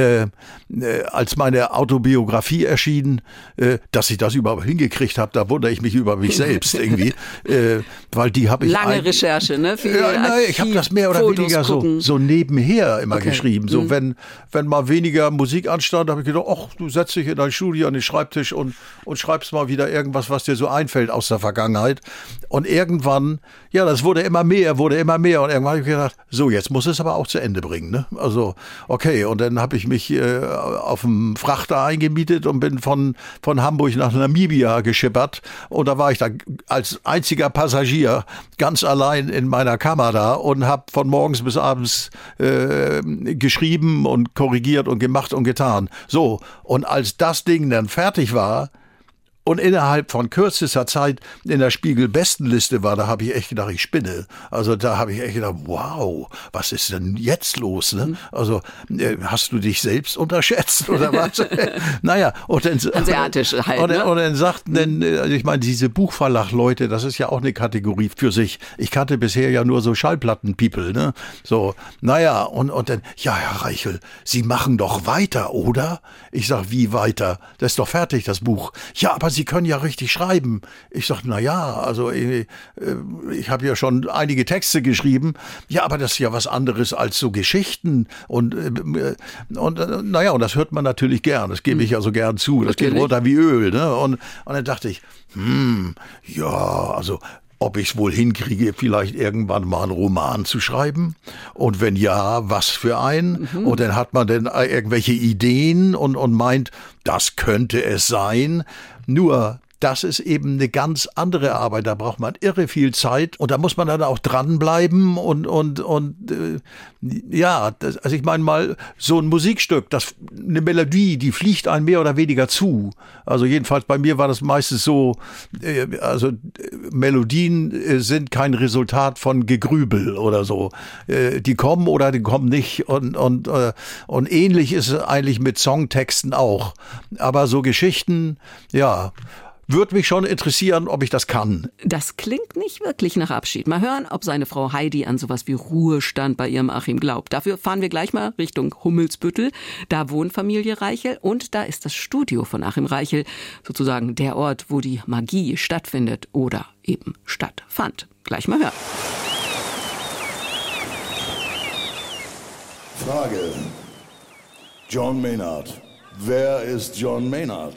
als meine Autobiografie erschien, dass ich das überhaupt hingekriegt habe, da wundere ich mich über mich selbst irgendwie. Weil die habe ich... Lange Recherche, ne? Ich habe das mehr oder weniger so nebenher immer geschrieben. So, wenn mal weniger Musik anstand, habe ich gedacht, ach, du setzt dich in dein Studio an den Schreibtisch und schreibst mal wieder irgendwas, was dir so einfällt aus der Vergangenheit. Und irgendwann, ja, das wurde immer mehr. Und irgendwann habe ich gedacht, so, jetzt muss es aber auch zu Ende bringen. Ne? Also, okay. Und dann habe ich mich auf dem Frachter eingemietet und bin von Hamburg nach Namibia geschippert. Und da war ich da als einziger Passagier ganz allein in meiner Kammer da und habe von morgens bis abends geschrieben und korrigiert und gemacht und getan. So, und als das Ding dann fertig war, und innerhalb von kürzester Zeit in der Spiegel-Bestenliste war, da habe ich echt gedacht, ich spinne. Also da habe ich echt gedacht, wow, was ist denn jetzt los? Ne? Also hast du dich selbst unterschätzt oder was? Naja, und dann, Asiatisch halt, und dann sagten dann, also ich meine, diese Buchverlag-Leute, das ist ja auch eine Kategorie für sich. Ich kannte bisher ja nur so Schallplatten-People, ne? So, naja, und dann, ja, Herr Reichel, Sie machen doch weiter, oder? Ich sag, wie weiter? Das ist doch fertig, das Buch. Ja, aber Sie können ja richtig schreiben. Ich sag, na ja, also ich habe ja schon einige Texte geschrieben. Ja, aber das ist ja was anderes als so Geschichten und naja, und das hört man natürlich gern. Das gebe ich ja so gern zu. Das geht runter wie Öl. Ne? Und dann dachte ich, ja, also ob ich es wohl hinkriege, vielleicht irgendwann mal einen Roman zu schreiben. Und wenn ja, was für einen? Und dann hat man dann irgendwelche Ideen und meint, das könnte es sein. Nur, das ist eben eine ganz andere Arbeit. Da braucht man irre viel Zeit und da muss man dann auch dranbleiben also ich meine mal, so ein Musikstück, eine Melodie, die fliegt einem mehr oder weniger zu. Also jedenfalls bei mir war das meistens so, also Melodien sind kein Resultat von Gegrübel oder so. Die kommen oder die kommen nicht und ähnlich ist es eigentlich mit Songtexten auch. Aber so Geschichten, ja, würde mich schon interessieren, ob ich das kann. Das klingt nicht wirklich nach Abschied. Mal hören, ob seine Frau Heidi an sowas wie Ruhestand bei ihrem Achim glaubt. Dafür fahren wir gleich mal Richtung Hummelsbüttel. Da wohnt Familie Reichel und da ist das Studio von Achim Reichel. Sozusagen der Ort, wo die Magie stattfindet oder eben stattfand. Gleich mal hören. Frage. John Maynard. Wer ist John Maynard?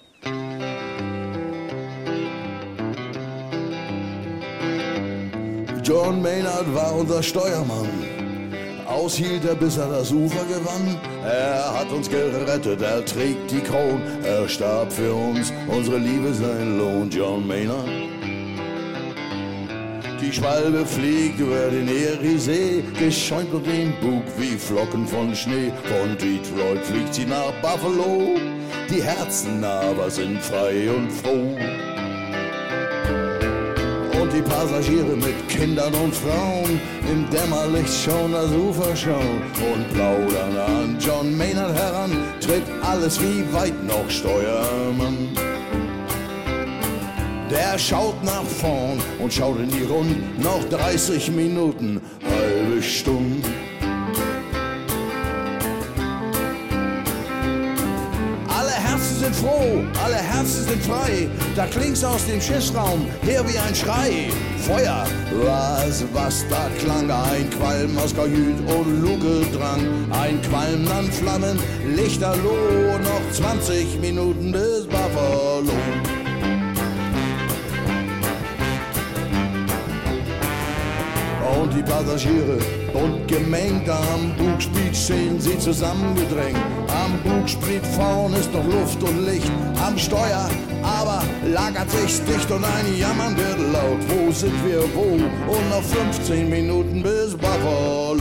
John Maynard war unser Steuermann. Aushielt er, bis er das Ufer gewann. Er hat uns gerettet, er trägt die Kron. Er starb für uns, unsere Liebe sein Lohn. John Maynard. Die Schwalbe fliegt über den Eriesee, geschäumt durch den Bug wie Flocken von Schnee. Von Detroit fliegt sie nach Buffalo. Die Herzen aber sind frei und froh. Und die Passagiere mit Kindern und Frauen im Dämmerlicht schon das Ufer schauen und plaudern an John Maynard heran, tritt alles wie weit noch Steuermann. Der schaut nach vorn und schaut in die Rund, noch 30 Minuten, halbe Stunde. sind froh, alle Herzen sind frei. Da klingt's aus dem Schiffsraum her wie ein Schrei. Feuer, was da klang, ein Qualm aus Kajüt und Luke drang. Ein Qualm, dann Flammen, Lichterloh, noch 20 Minuten bis Buffalo. Und die Passagiere bunt gemengt, am Bugspriet stehen sie zusammengedrängt. Am Bugspriet vorn ist noch Luft und Licht, am Steuer aber lagert sich's dicht und ein Jammern wird laut. Wo sind wir, wo? Und noch 15 Minuten bis Buffalo.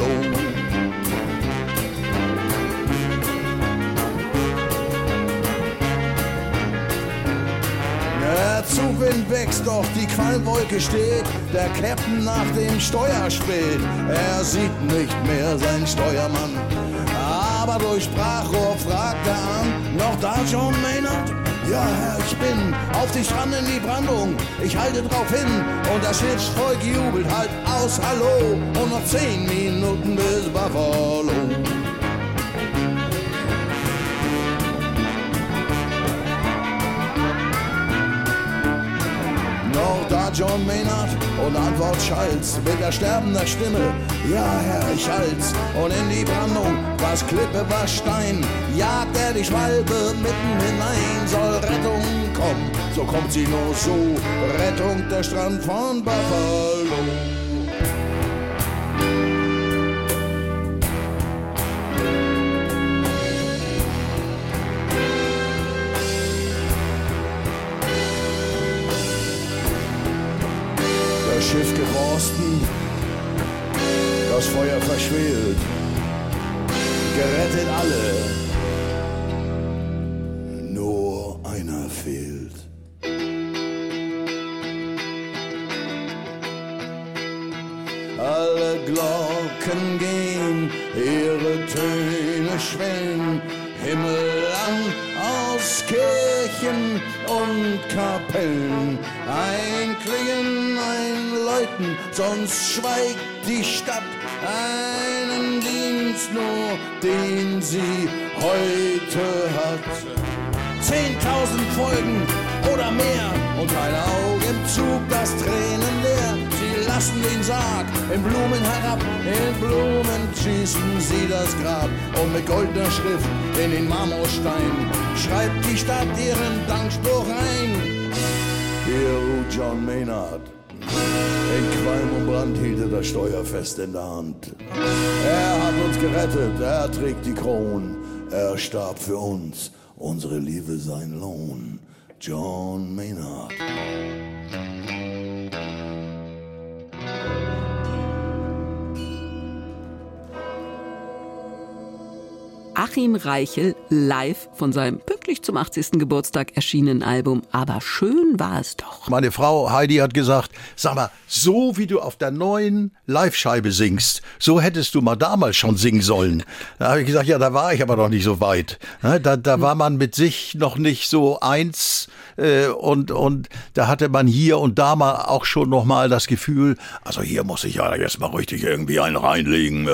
Der Zugwind wächst, doch die Qualmwolke steht. Der Captain nach dem Steuer späht. Er sieht nicht mehr seinen Steuermann, aber durch Sprachrohr fragt er an: Noch da, John Maynard? Ja, Herr, ich bin auf dich dran in die Brandung. Ich halte drauf hin und das Schiffsvolk jubelt halt aus Hallo. Und noch 10 Minuten bis Buffalo. Noch da John Maynard und Antwort schallt mit ersterbender Stimme: Ja, Herr, ich halt's. Und in die Brandung, was Klippe, was Stein, jagt er die Schwalbe mitten hinein. Soll Rettung kommen, so kommt sie nur so. Rettung, der Strand von Buffalo. Das Schiff geborsten, das Feuer verschwelt, gerettet alle, nur einer fehlt. Alle Glocken gehen, ihre Töne schwellen, himmelang aus Kirchen und Kapellen. Ein Klingen, ein Läuten, sonst schweigt die Stadt. Einen Dienst nur, den sie heute hat. 10.000 Folgen oder mehr und kein Auge im Zug, das Tränen leer. Sie lassen den Sarg in Blumen herab, in Blumen schießen sie das Grab. Und mit goldener Schrift in den Marmorstein schreibt die Stadt ihren Dankspruch ein. Hier ruht John Maynard, in Qualm und Brand hielt er das Steuer fest in der Hand. Er hat uns gerettet, er trägt die Kron, er starb für uns, unsere Liebe sein Lohn. John Maynard. Achim Reichel live von seinem pünktlich zum 80. Geburtstag erschienenen Album Aber schön war es doch. Meine Frau Heidi hat gesagt, sag mal, so wie du auf der neuen Live-Scheibe singst, so hättest du mal damals schon singen sollen. Da habe ich gesagt, ja, da war ich aber noch nicht so weit. Da war man mit sich noch nicht so eins und da hatte man hier und da mal auch schon noch mal das Gefühl, also hier muss ich ja jetzt mal richtig irgendwie einen reinlegen,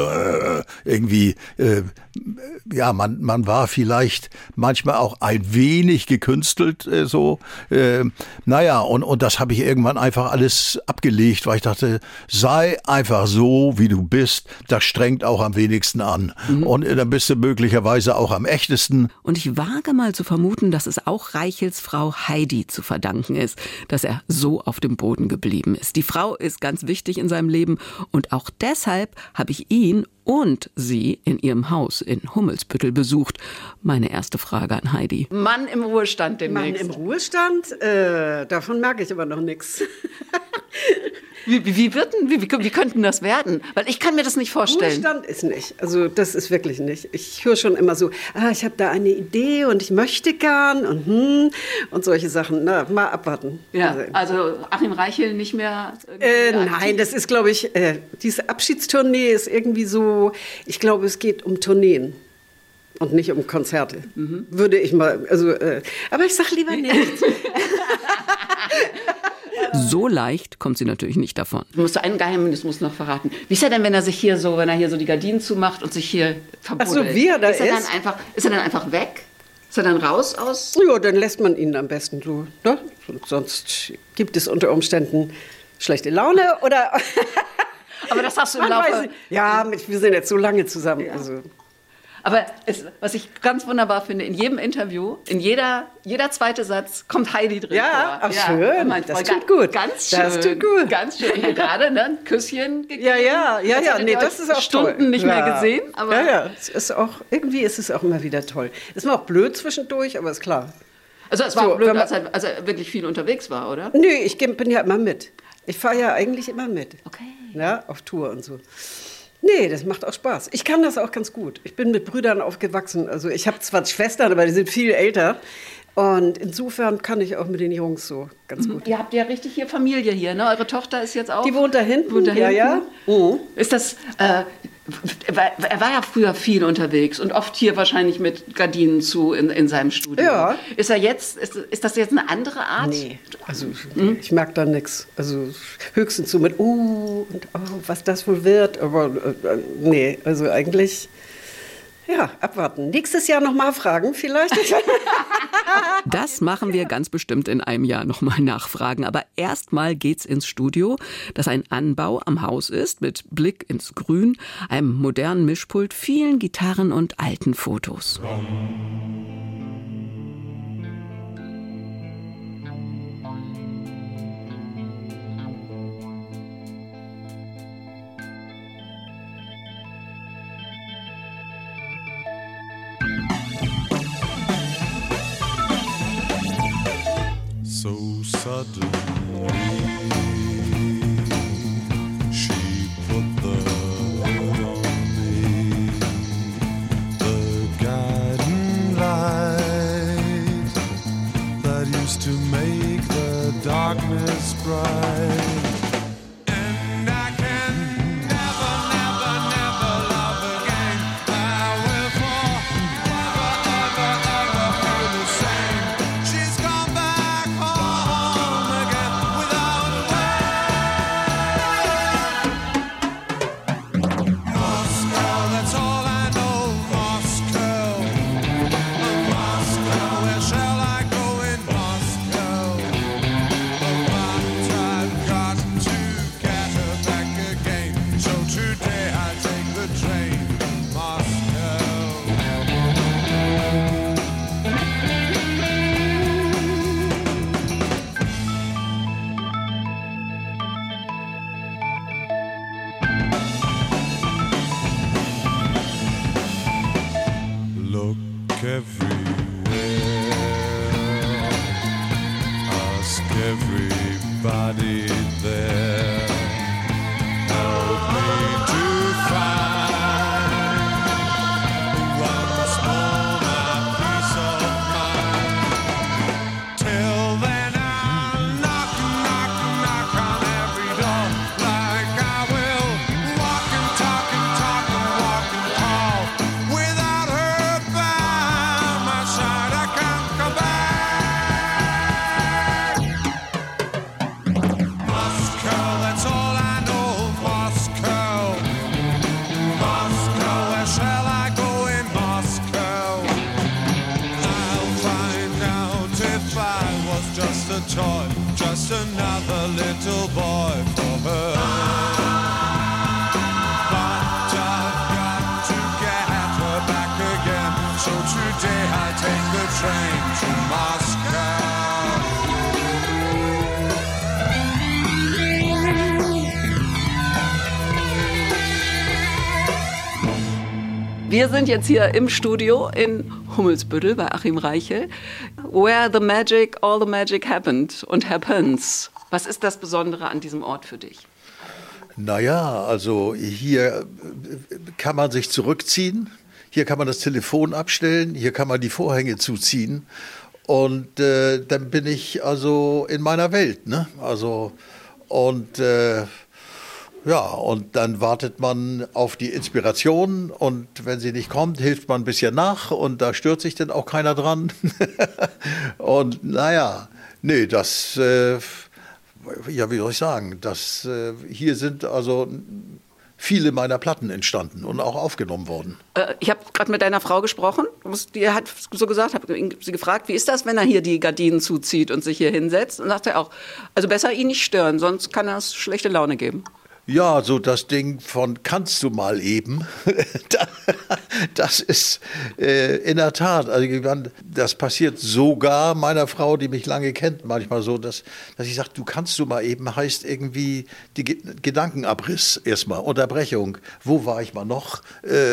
ja, man war vielleicht manchmal auch ein wenig gekünstelt, naja, und das habe ich irgendwann einfach alles abgelegt, weil ich dachte, sei einfach so, wie du bist, das strengt auch am wenigsten an. Und dann bist du möglicherweise auch am echtesten. Und ich wage mal zu vermuten, dass es auch Reichels Frau Heidi zu verdanken ist, dass er so auf dem Boden geblieben ist. Die Frau ist ganz wichtig in seinem Leben und auch deshalb habe ich ihn und sie in ihrem Haus in Hummelsbüttel besucht. Meine erste Frage an Heidi. Mann im Ruhestand demnächst. Mann im Ruhestand? Davon merke ich aber noch nichts. Wie könnten das werden? Weil ich kann mir das nicht vorstellen. Ruhestand ist nicht. Also das ist wirklich nicht. Ich höre schon immer so, ich habe da eine Idee und ich möchte gern und solche Sachen. Na, mal abwarten. Ja, also Achim Reichel nicht mehr? Nein, das ist, glaube ich, diese Abschiedstournee ist irgendwie so, ich glaube, es geht um Tourneen. Und nicht um Konzerte. Würde ich mal, aber ich sag lieber nichts. So leicht kommt sie natürlich nicht davon. Du musst ein Geheimnis noch verraten. Wie ist er denn, wenn er hier so die Gardinen zumacht und sich hier verbuddelt? Ach so, wie er da ist? Ist er dann einfach weg? Ist er dann raus aus? Ja, dann lässt man ihn am besten so. Ne? Sonst gibt es unter Umständen schlechte Laune oder... Aber das hast du im Laufe... Ja, wir sind jetzt so lange zusammen. Ja. Also. Aber was ich ganz wunderbar finde, in jedem Interview, in jeder zweite Satz kommt Heidi drin Ja, vor. ach schön, das tut gut. Ganz schön. Das tut gut. Ganz schön. Hier gerade, ne, ein Küsschen gegeben. Ja, nee, das ist auch Stunden toll. nicht mehr gesehen. Aber ja, irgendwie ist es auch immer wieder toll. Ist mir auch blöd zwischendurch, aber ist klar. Also es war So, auch blöd, wenn man- als er wirklich viel unterwegs war, oder? Nö, ich bin ja immer mit. Ich fahre ja eigentlich immer mit. Okay. Ja, auf Tour und so. Nee, das macht auch Spaß. Ich kann das auch ganz gut. Ich bin mit Brüdern aufgewachsen. Also ich habe zwar Schwestern, aber die sind viel älter. Und insofern kann ich auch mit den Jungs so ganz gut. Ihr habt ja richtig hier Familie hier, ne? Eure Tochter ist jetzt auch... Die wohnt da hinten. Wohnt da hinten? Ja. Mhm. Ist das... er war ja früher viel unterwegs und oft hier wahrscheinlich mit Gardinen zu in seinem Studio. Ja. Ist er jetzt... Ist das jetzt eine andere Art? Nee, also ich merke da nichts. Also höchstens so mit, und was das wohl wird. Aber nee, also eigentlich, ja, abwarten. Nächstes Jahr nochmal fragen vielleicht. Das machen wir ganz bestimmt in einem Jahr nochmal nachfragen. Aber erstmal geht's ins Studio, das ein Anbau am Haus ist, mit Blick ins Grün, einem modernen Mischpult, vielen Gitarren und alten Fotos. So suddenly she put the hood on me, the guiding light that used to make the darkness bright. And I can never, never, never love again. I will forever, ever, ever feel the same. She's gone back home again without a word. Moscow, that's all I know. Moscow, Moscow, where shall I go in Moscow? But I've got to get her back again. So today I take the train, Moscow. Look everywhere, ask everybody there, help me to find once more my peace of mind. Till then I'll knock, knock, knock on every door, like I will walk and talk and talk and walk and call. Without her by my side, I can't come back. Moscow, that's all I know. Moscow, Moscow, where shall I go in Moscow? I'll find out if I was just a toy, just another little boy for her. But I've got to get her back again, so today I take the train to Moscow. Wir sind jetzt hier im Studio in Hummelsbüttel bei Achim Reichel, where all the magic happened und happens. Was ist das Besondere an diesem Ort für dich? Naja, also hier kann man sich zurückziehen, hier kann man das Telefon abstellen, hier kann man die Vorhänge zuziehen und dann bin ich also in meiner Welt, ne? Also und ja, und dann wartet man auf die Inspiration und wenn sie nicht kommt, hilft man ein bisschen nach und da stört sich dann auch keiner dran. Und naja, nee, das, ja, wie soll ich sagen, das, hier sind also viele meiner Platten entstanden und auch aufgenommen worden. Ich habe gerade mit deiner Frau gesprochen. Die hat so gesagt, habe sie gefragt, wie ist das, wenn er hier die Gardinen zuzieht und sich hier hinsetzt? Und sagt er auch, also besser ihn nicht stören, sonst kann das schlechte Laune geben. Ja, so das Ding von kannst du mal eben, das ist in der Tat, also das passiert sogar meiner Frau, die mich lange kennt, manchmal so, dass ich sage, du kannst du mal eben, heißt irgendwie die Gedankenabriss erstmal, Unterbrechung, wo war ich mal noch,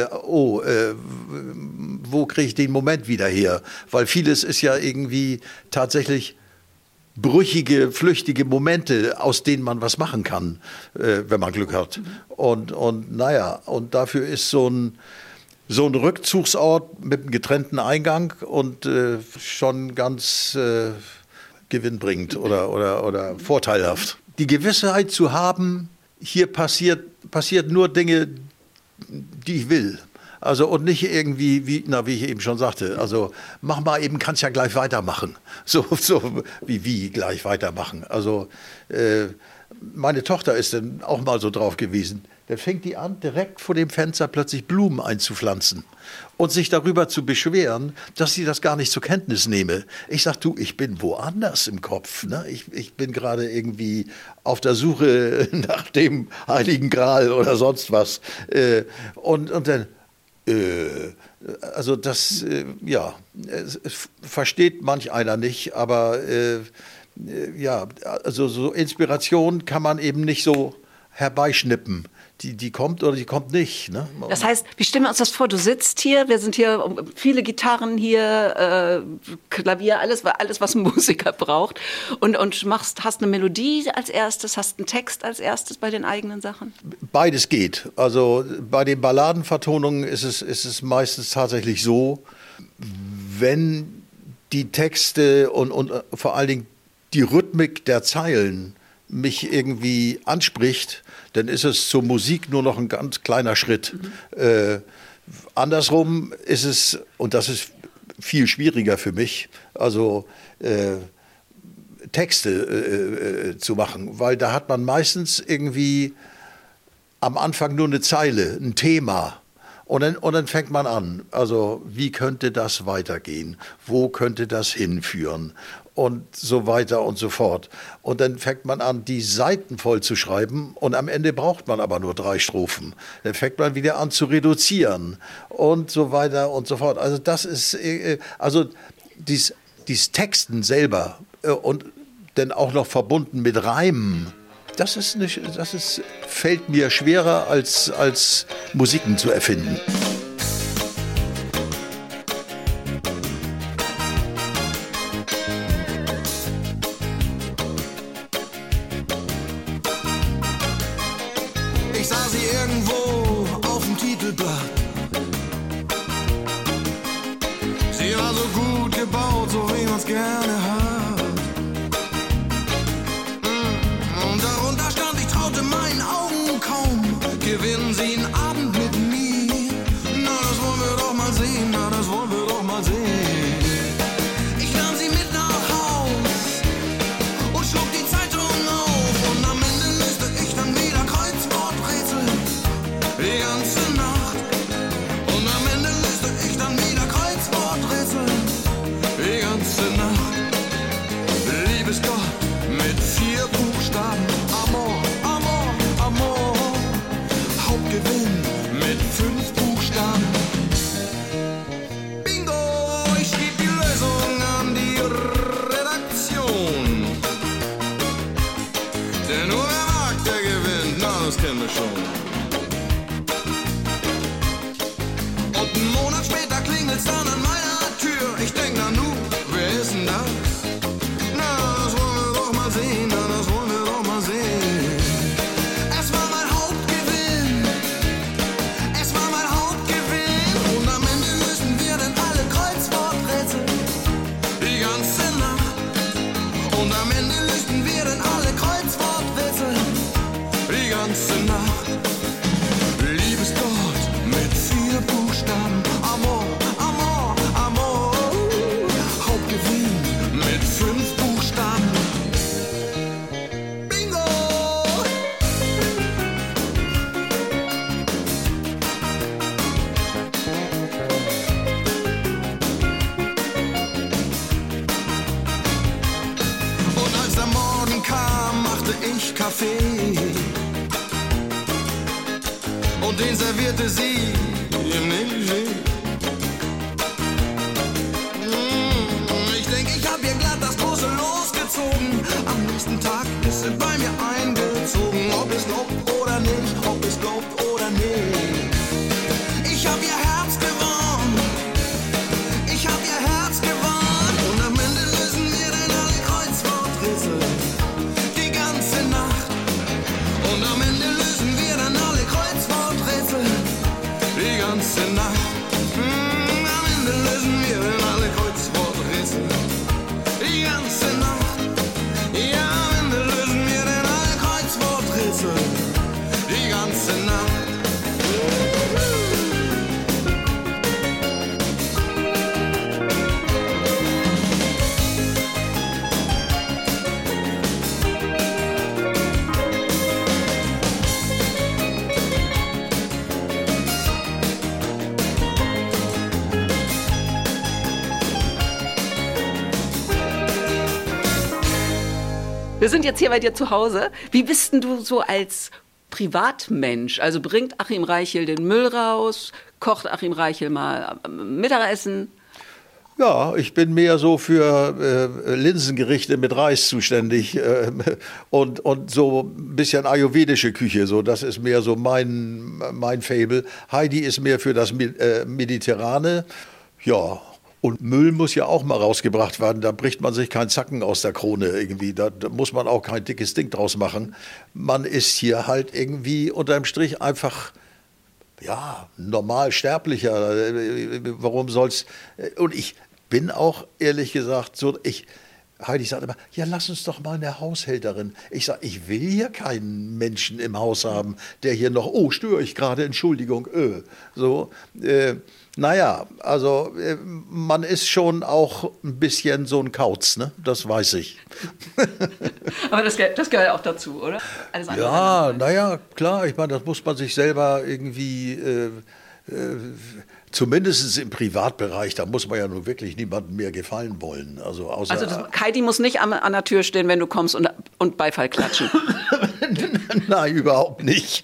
wo kriege ich den Moment wieder her, weil vieles ist ja irgendwie tatsächlich brüchige, flüchtige Momente, aus denen man was machen kann, wenn man Glück hat. Und dafür ist so ein Rückzugsort mit einem getrennten Eingang und schon ganz gewinnbringend oder vorteilhaft. Die Gewissheit zu haben, hier passiert nur Dinge, die ich will. Also und nicht irgendwie, wie ich eben schon sagte, also mach mal eben, kannst ja gleich weitermachen. So wie gleich weitermachen. Also meine Tochter ist dann auch mal so drauf gewesen. Dann fängt die an, direkt vor dem Fenster plötzlich Blumen einzupflanzen und sich darüber zu beschweren, dass sie das gar nicht zur Kenntnis nehme. Ich sag, du, ich bin woanders im Kopf. Ne? Ich bin gerade irgendwie auf der Suche nach dem Heiligen Gral oder sonst was. Und dann also das, versteht manch einer nicht, aber also so Inspiration kann man eben nicht so herbeischnippen. Die kommt oder die kommt nicht. Ne? Das heißt, wie stellen wir uns das vor? Du sitzt hier, wir sind hier, viele Gitarren hier, Klavier, alles, was ein Musiker braucht. Und hast eine Melodie als erstes, hast einen Text als erstes bei den eigenen Sachen? Beides geht. Also bei den Balladenvertonungen ist es meistens tatsächlich so, wenn die Texte und vor allen Dingen die Rhythmik der Zeilen mich irgendwie anspricht, dann ist es zur Musik nur noch ein ganz kleiner Schritt. Andersrum ist es, und das ist viel schwieriger für mich, also Texte zu machen, weil da hat man meistens irgendwie am Anfang nur eine Zeile, ein Thema. Und dann fängt man an, also wie könnte das weitergehen, wo könnte das hinführen und so weiter und so fort. Und dann fängt man an, die Seiten voll zu schreiben und am Ende braucht man aber nur 3 Strophen. Dann fängt man wieder an zu reduzieren und so weiter und so fort. Also das ist, also dies Texten selber und dann auch noch verbunden mit Reimen, das fällt mir schwerer als Musiken zu erfinden. Ich sah sie irgendwo auf dem Titelblatt. Sie war so gut gebaut, so wie man's gerne hat. Und darunter stand, ich traute meinen Augen kaum. Gewinnen Sie einen Abend mit mir? Na, das wollen wir doch mal sehen, na, das wollen wir doch mal sehen. Ich nahm sie mit nach Haus und schlug die Zeitung auf. Und am Ende löste ich dann wieder Kreuzworträtsel die ganze Nacht. Und am Ende löste ich dann wieder Kreuzworträtsel posierte sie im Negligé. Ich denke, ich hab ihr glatt das große Los gezogen. Am nächsten Tag ist sie bei mir eingezogen. Ob es glaubt oder nicht, ob es glaubt oder nicht. Ich hab ihr Herz gewonnen. Ich hab ihr Herz gewonnen. Und am Ende lösen wir dann alle Kreuzworträtsel. Die ganze Nacht. Und am Ende lösen wir dann alle Kreuzworträtsel. Die ganze Nacht. Am Ende lösen wir dann alle Kreuzworträtsel. Die ganze Nacht. Ja, am Ende lösen wir dann alle Kreuzworträtsel. Die ganze Nacht. Wir sind jetzt hier bei dir zu Hause. Wie bist denn du so als Privatmensch? Also bringt Achim Reichel den Müll raus? Kocht Achim Reichel mal Mittagessen? Ja, ich bin mehr so für Linsengerichte mit Reis zuständig und so ein bisschen ayurvedische Küche. So, das ist mehr so mein Faible. Heidi ist mehr für das Mediterrane. Ja. Und Müll muss ja auch mal rausgebracht werden, da bricht man sich keinen Zacken aus der Krone irgendwie, da muss man auch kein dickes Ding draus machen. Man ist hier halt irgendwie unterm Strich einfach, ja, normal sterblicher. Warum soll's? Und ich bin auch, ehrlich gesagt, so, Heidi sagt immer, ja, lass uns doch mal eine Haushälterin. Ich sage, ich will hier keinen Menschen im Haus haben, der hier noch, oh, störe ich gerade, Entschuldigung, so, naja, also man ist schon auch ein bisschen so ein Kauz, ne? Das weiß ich. Aber das gehört auch dazu, oder? Alles andere ja, naja, klar, ich meine, das muss man sich selber irgendwie, zumindest im Privatbereich, da muss man ja nun wirklich niemandem mehr gefallen wollen. Also Heidi muss nicht an der Tür stehen, wenn du kommst und Beifall klatschen. Nein, überhaupt nicht.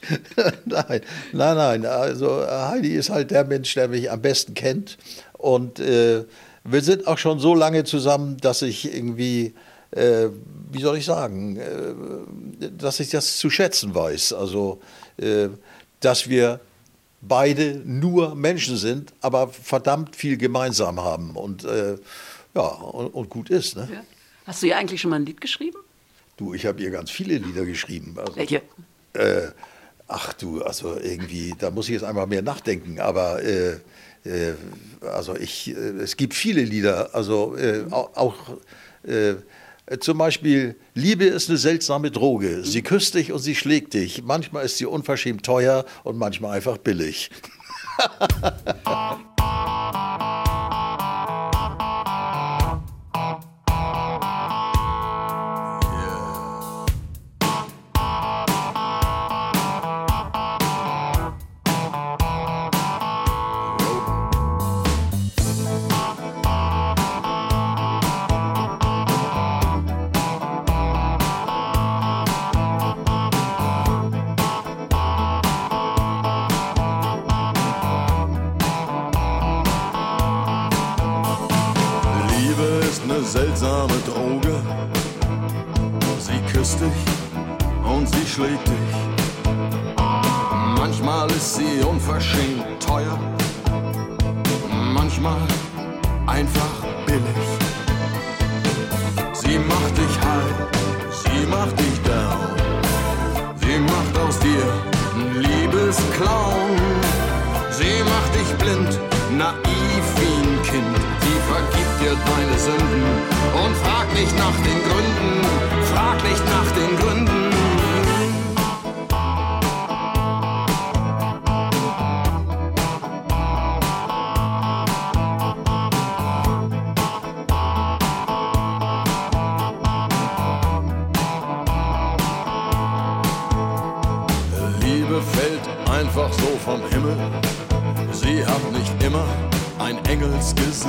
Nein. Also Heidi ist halt der Mensch, der mich am besten kennt. Und wir sind auch schon so lange zusammen, dass ich irgendwie, wie soll ich sagen, dass ich das zu schätzen weiß. Also, dass wir beide nur Menschen sind, aber verdammt viel gemeinsam haben und und gut ist. Ne? Ja. Hast du ihr eigentlich schon mal ein Lied geschrieben? Du, ich habe ihr ganz viele Lieder geschrieben. Also, welche? Ach du, also irgendwie, da muss ich jetzt einmal mehr nachdenken, aber es gibt viele Lieder, also auch zum Beispiel, Liebe ist eine seltsame Droge. Sie küsst dich und sie schlägt dich. Manchmal ist sie unverschämt teuer und manchmal einfach billig. Seltsame Droge, sie küsst dich und sie schlägt dich. Manchmal ist sie unverschämt teuer, manchmal einfach billig. Sie macht dich high, sie macht dich down, sie macht aus dir einen Liebesclown. Sie macht dich blind, naiv wie ein Kind. Sie vergibt dir deine Sünden und frag nicht nach den Gründen, frag nicht nach den Gründen. Liebe fällt einfach so vom Himmel. Sie hat nicht immer ein Engelsgesicht.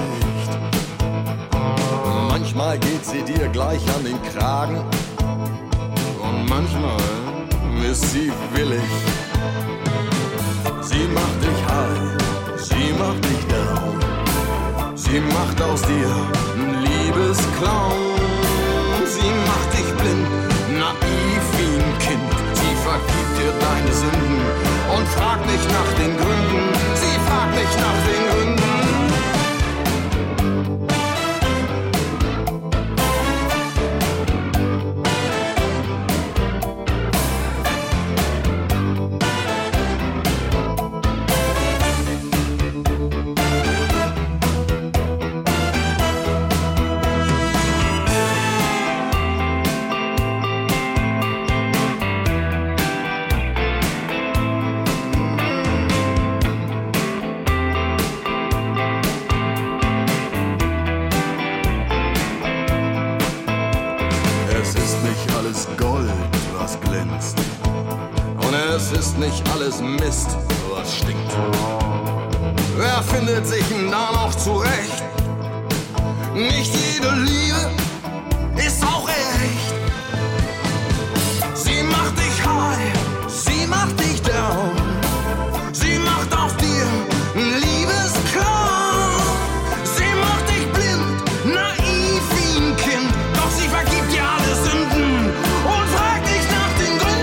Manchmal geht sie dir gleich an den Kragen und manchmal ist sie willig. Sie macht dich high, sie macht dich down. Sie macht aus dir einen Liebesclown. Sie macht dich blind, naiv wie ein Kind. Sie vergibt dir deine Sünden und fragt nicht nach den Gründen. Sie fragt nicht nach den Gründen. Es ist nicht alles Mist, was stinkt. Wer findet sich denn da noch zurecht? Nicht jede Liebe ist auch echt. Sie macht dich high, sie macht dich down. Sie macht aus dir ein Liebesclown. Sie macht dich blind, naiv wie ein Kind. Doch sie vergibt dir alle Sünden und fragt dich nach den Gründen.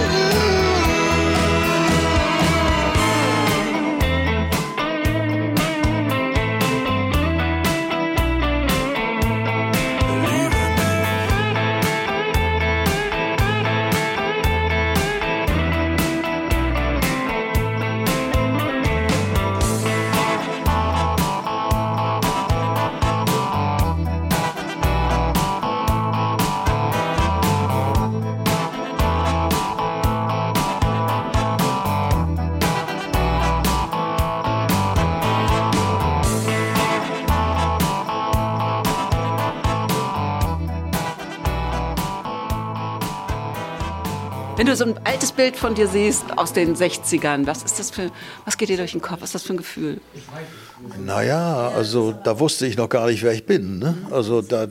Wenn du so ein altes Bild von dir siehst aus den 60ern, was geht dir durch den Kopf? Was ist das für ein Gefühl? Naja, also da wusste ich noch gar nicht, wer ich bin. Ne? Also da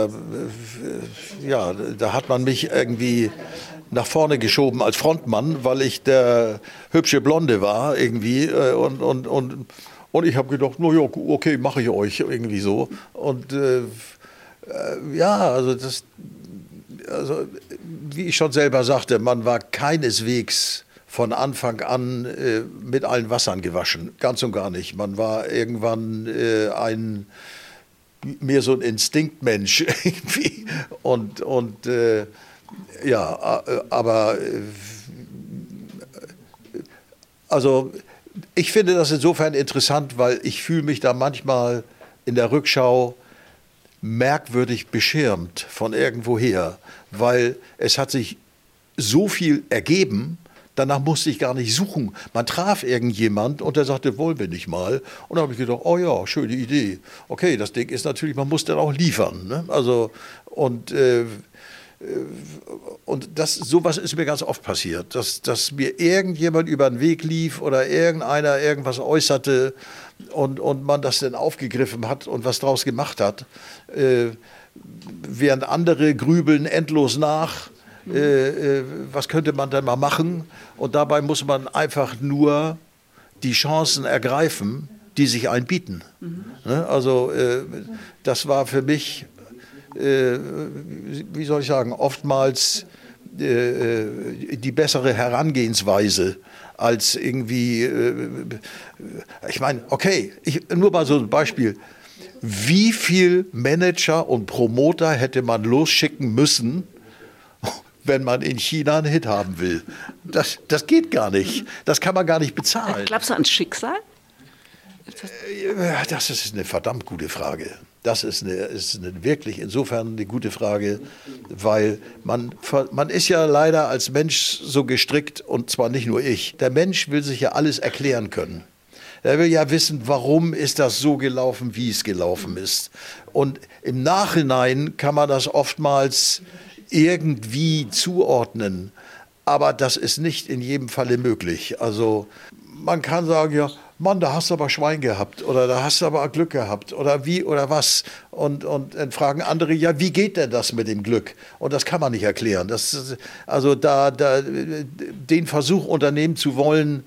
hat man mich irgendwie nach vorne geschoben als Frontmann, weil ich der hübsche Blonde war irgendwie und ich habe gedacht, na ja, okay, mache ich euch irgendwie so. Und also wie ich schon selber sagte, man war keineswegs von Anfang an mit allen Wassern gewaschen, ganz und gar nicht. Man war irgendwann mehr so ein Instinktmensch irgendwie also ich finde das insofern interessant, weil ich fühle mich da manchmal in der Rückschau merkwürdig beschirmt von irgendwoher, weil es hat sich so viel ergeben, danach musste ich gar nicht suchen. Man traf irgendjemand und der sagte, wollen wir nicht mal? Und dann habe ich gedacht, oh ja, schöne Idee. Okay, das Ding ist natürlich, man muss dann auch liefern. Ne? Also, und sowas ist mir ganz oft passiert, dass mir irgendjemand über den Weg lief oder irgendeiner irgendwas äußerte und man das dann aufgegriffen hat und was draus gemacht hat, während andere grübeln endlos nach, was könnte man denn mal machen, und dabei muss man einfach nur die Chancen ergreifen, die sich einem bieten. Ne? Also das war für mich, wie soll ich sagen, oftmals die bessere Herangehensweise als irgendwie, ich meine, okay, nur mal so ein Beispiel. Wie viel Manager und Promoter hätte man losschicken müssen, wenn man in China einen Hit haben will? Das geht gar nicht. Das kann man gar nicht bezahlen. Glaubst du ans Schicksal? Das ist eine verdammt gute Frage. Das ist wirklich insofern eine gute Frage, weil man ist ja leider als Mensch so gestrickt, und zwar nicht nur ich. Der Mensch will sich ja alles erklären können. Er will ja wissen, warum ist das so gelaufen, wie es gelaufen ist. Und im Nachhinein kann man das oftmals irgendwie zuordnen, aber das ist nicht in jedem Falle möglich. Also man kann sagen, ja, Mann, da hast du aber Schwein gehabt oder da hast du aber Glück gehabt oder wie oder was. Und dann fragen andere, ja, wie geht denn das mit dem Glück? Und das kann man nicht erklären. Den Versuch unternehmen zu wollen,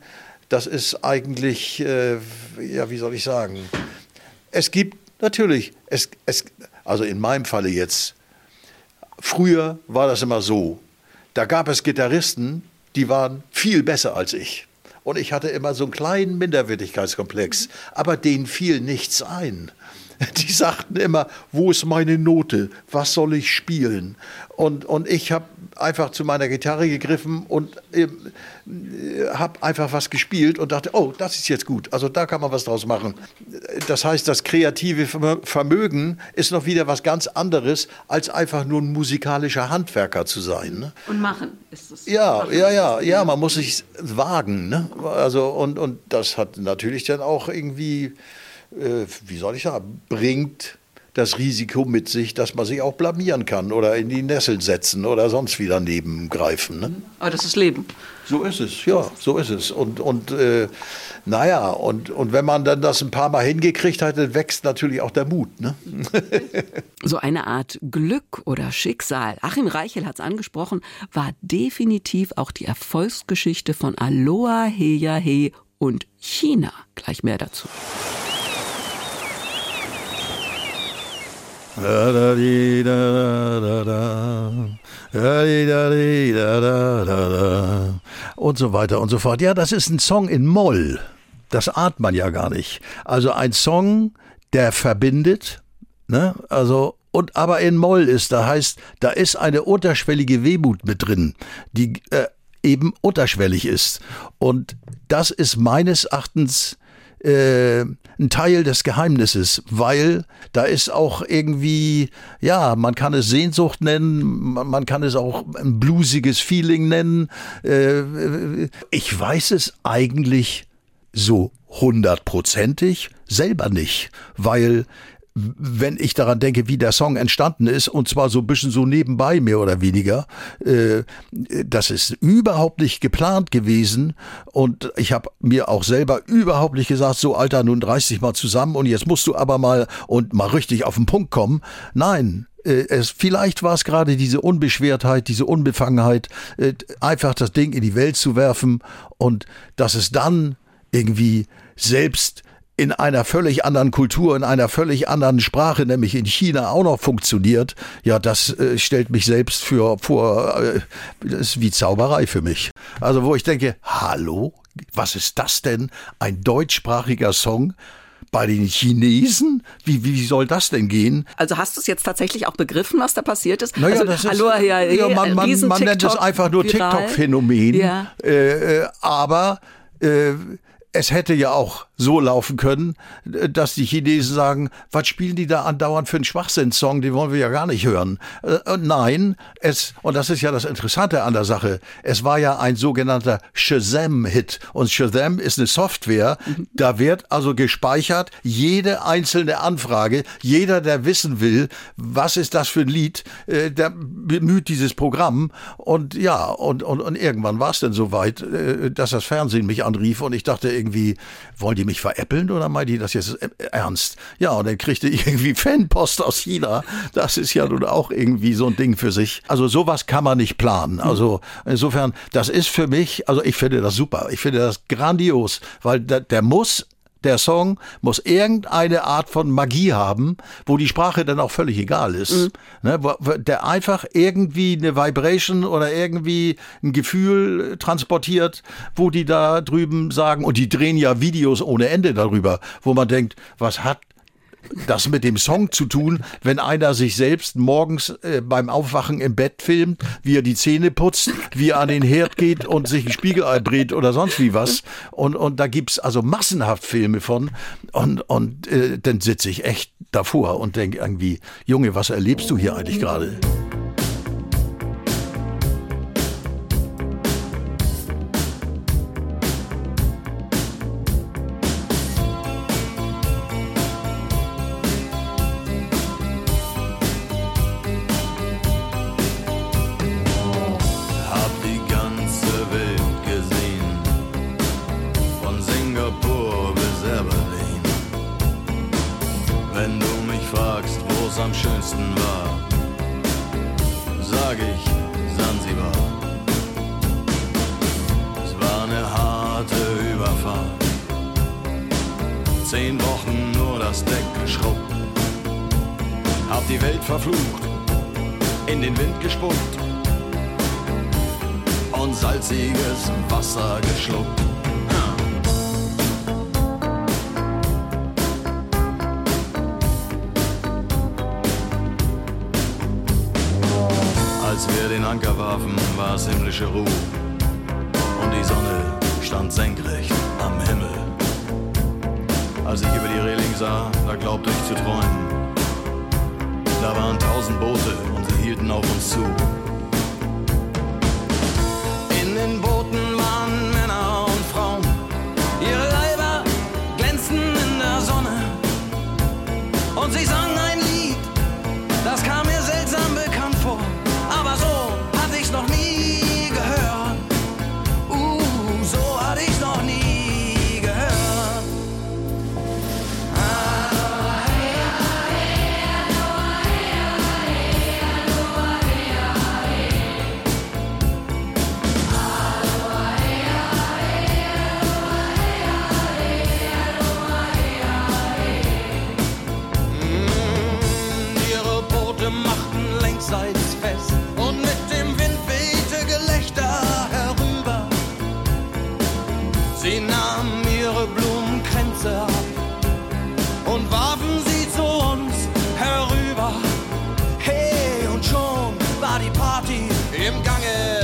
das ist eigentlich, ja, wie soll ich sagen, es gibt natürlich, also in meinem Falle jetzt, früher war das immer so, da gab es Gitarristen, die waren viel besser als ich. Und ich hatte immer so einen kleinen Minderwertigkeitskomplex, aber denen fiel nichts ein. Die sagten immer, wo ist meine Note? Was soll ich spielen? Und ich habe einfach zu meiner Gitarre gegriffen und habe einfach was gespielt und dachte, oh, das ist jetzt gut. Also da kann man was draus machen. Das heißt, das kreative Vermögen ist noch wieder was ganz anderes, als einfach nur ein musikalischer Handwerker zu sein. Ne? Und machen ist es. Ja, man muss sich wagen. Ne? Also, und das hat natürlich dann auch irgendwie, wie soll ich sagen, bringt das Risiko mit sich, dass man sich auch blamieren kann oder in die Nesseln setzen oder sonst wie daneben greifen. Ne? Aber das ist Leben. So ist es, ja, so ist es. Und naja, und wenn man dann das ein paar Mal hingekriegt hat, dann wächst natürlich auch der Mut. Ne? So eine Art Glück oder Schicksal, Achim Reichel hat es angesprochen, war definitiv auch die Erfolgsgeschichte von Aloha Heya He und China. Gleich mehr dazu. Und so weiter und so fort. Ja, das ist ein Song in Moll. Das ahnt man ja gar nicht. Also ein Song, der verbindet, ne? Also, und aber in Moll ist, da heißt, da ist eine unterschwellige Wehmut mit drin, die eben unterschwellig ist. Und das ist meines Erachtens ein Teil des Geheimnisses, weil da ist auch irgendwie, ja, man kann es Sehnsucht nennen, man kann es auch ein bluesiges Feeling nennen. Ich weiß es eigentlich so 100%ig selber nicht, weil wenn ich daran denke, wie der Song entstanden ist, und zwar so ein bisschen so nebenbei, mehr oder weniger, das ist überhaupt nicht geplant gewesen und ich habe mir auch selber überhaupt nicht gesagt, so Alter, nun reiß dich mal zusammen und jetzt musst du aber mal richtig auf den Punkt kommen. Nein, vielleicht war es gerade diese Unbeschwertheit, diese Unbefangenheit, einfach das Ding in die Welt zu werfen und dass es dann irgendwie selbst in einer völlig anderen Kultur, in einer völlig anderen Sprache, nämlich in China auch noch funktioniert, ja, das stellt mich selbst das ist wie Zauberei für mich. Also wo ich denke, hallo, was ist das denn? Ein deutschsprachiger Song bei den Chinesen? Wie soll das denn gehen? Also hast du es jetzt tatsächlich auch begriffen, was da passiert ist? Naja, also, das ist, Aloha Heya He, ja, man nennt es einfach nur viral. TikTok-Phänomen, ja. Aber es hätte ja auch so laufen können, dass die Chinesen sagen, was spielen die da andauernd für einen Schwachsinnssong, den wollen wir ja gar nicht hören. Nein, und das ist ja das Interessante an der Sache, es war ja ein sogenannter Shazam-Hit. Und Shazam ist eine Software, da wird also gespeichert, jede einzelne Anfrage, jeder, der wissen will, was ist das für ein Lied, der bemüht dieses Programm. Und ja, und irgendwann war es dann so weit, dass das Fernsehen mich anrief und ich dachte irgendwie, wollen die mich veräppeln oder meinen die das jetzt ernst? Ja, und dann kriegte ich irgendwie Fanpost aus China. Das ist ja nun auch irgendwie so ein Ding für sich. Also sowas kann man nicht planen. Also insofern, das ist für mich, also ich finde das super. Ich finde das grandios, weil der Song muss irgendeine Art von Magie haben, wo die Sprache dann auch völlig egal ist. Ne, der einfach irgendwie eine Vibration oder irgendwie ein Gefühl transportiert, wo die da drüben sagen, und die drehen ja Videos ohne Ende darüber, wo man denkt, was hat das mit dem Song zu tun, wenn einer sich selbst morgens beim Aufwachen im Bett filmt, wie er die Zähne putzt, wie er an den Herd geht und sich ein Spiegelei dreht oder sonst wie was. Und da gibt's also massenhaft Filme von. Und dann sitze ich echt davor und denke irgendwie, Junge, was erlebst du hier eigentlich gerade? Am schönsten war, sag ich Sansibar. Es war eine harte Überfahrt. 10 Wochen nur das Deck geschrubbt. Hab die Welt verflucht, in den Wind gespuckt und salziges Wasser geschluckt. Als wir den Anker warfen, war es himmlische Ruhe und die Sonne stand senkrecht am Himmel. Als ich über die Reling sah, da glaubte ich zu träumen. Da waren 1000 Boote und sie hielten auf uns zu. In den Booten waren Männer und Frauen, ihre Leiber glänzten in der Sonne. Und sie sangen ein Lied, das kam mir seltsam bekannt vor. Aber so hatte ich's noch nie gehört. So hatte ich's noch nie gehört. Ihre Boote machten längsseits fest und mit dem Wind wehte Gelächter herüber. Sie nahmen ihre Blumenkränze ab und warfen sie zu uns herüber. Hey, und schon war die Party im Gange.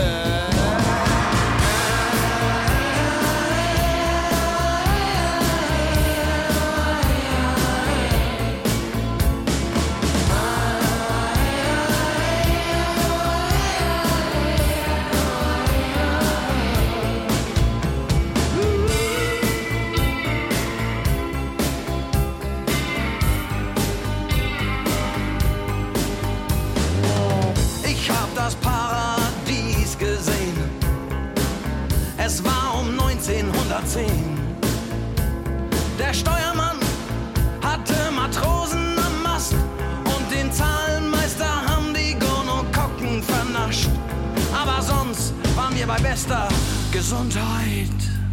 Ich hab das Paradies gesehen. Es war um 1910. Der Steuermann hatte Matrosen am Mast und den Zahlenmeister haben die Gonokokken vernascht. Aber sonst waren wir bei bester Gesundheit.